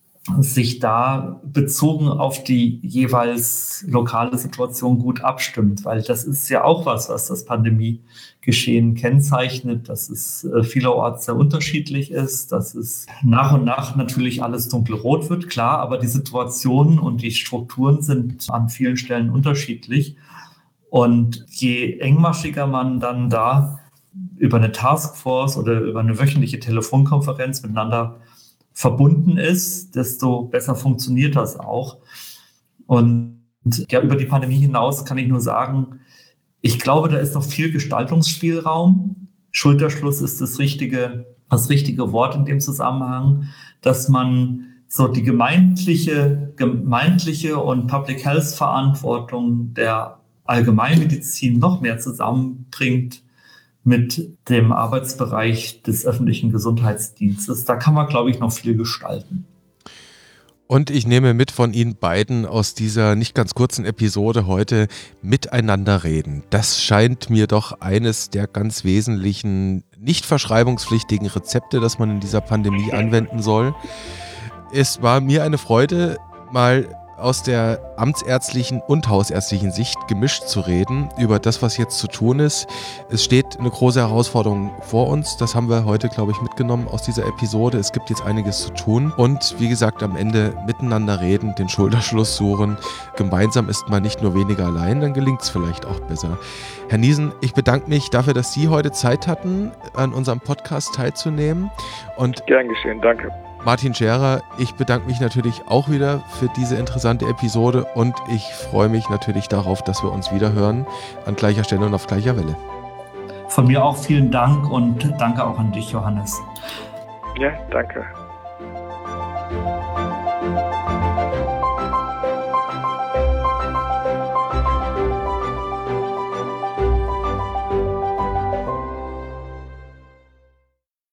sich da bezogen auf die jeweils lokale Situation gut abstimmt, weil das ist ja auch was das Pandemiegeschehen kennzeichnet, dass es vielerorts sehr unterschiedlich ist, dass es nach und nach natürlich alles dunkelrot wird, klar, aber die Situationen und die Strukturen sind an vielen Stellen unterschiedlich und je engmaschiger man dann da über eine Taskforce oder über eine wöchentliche Telefonkonferenz miteinander verbunden ist, desto besser funktioniert das auch. Und ja, über die Pandemie hinaus kann ich nur sagen, ich glaube, da ist noch viel Gestaltungsspielraum. Schulterschluss ist das richtige Wort in dem Zusammenhang, dass man so die gemeindliche und Public Health Verantwortung der Allgemeinmedizin noch mehr zusammenbringt mit dem Arbeitsbereich des öffentlichen Gesundheitsdienstes. Da kann man, glaube ich, noch viel gestalten. Und ich nehme mit von Ihnen beiden aus dieser nicht ganz kurzen Episode heute miteinander reden. Das scheint mir doch eines der ganz wesentlichen, nicht verschreibungspflichtigen Rezepte, das man in dieser Pandemie anwenden soll. Es war mir eine Freude, mal aus der amtsärztlichen und hausärztlichen Sicht gemischt zu reden über das, was jetzt zu tun ist. Es steht eine große Herausforderung vor uns. Das haben wir heute, glaube ich, mitgenommen aus dieser Episode. Es gibt jetzt einiges zu tun. Und wie gesagt, am Ende miteinander reden, den Schulterschluss suchen. Gemeinsam ist man nicht nur weniger allein, dann gelingt es vielleicht auch besser. Herr Niesen, ich bedanke mich dafür, dass Sie heute Zeit hatten, an unserem Podcast teilzunehmen. Und gern geschehen, danke. Martin Scherer, ich bedanke mich natürlich auch wieder für diese interessante Episode und ich freue mich natürlich darauf, dass wir uns wieder hören an gleicher Stelle und auf gleicher Welle. Von mir auch vielen Dank und danke auch an dich, Johannes. Ja, danke.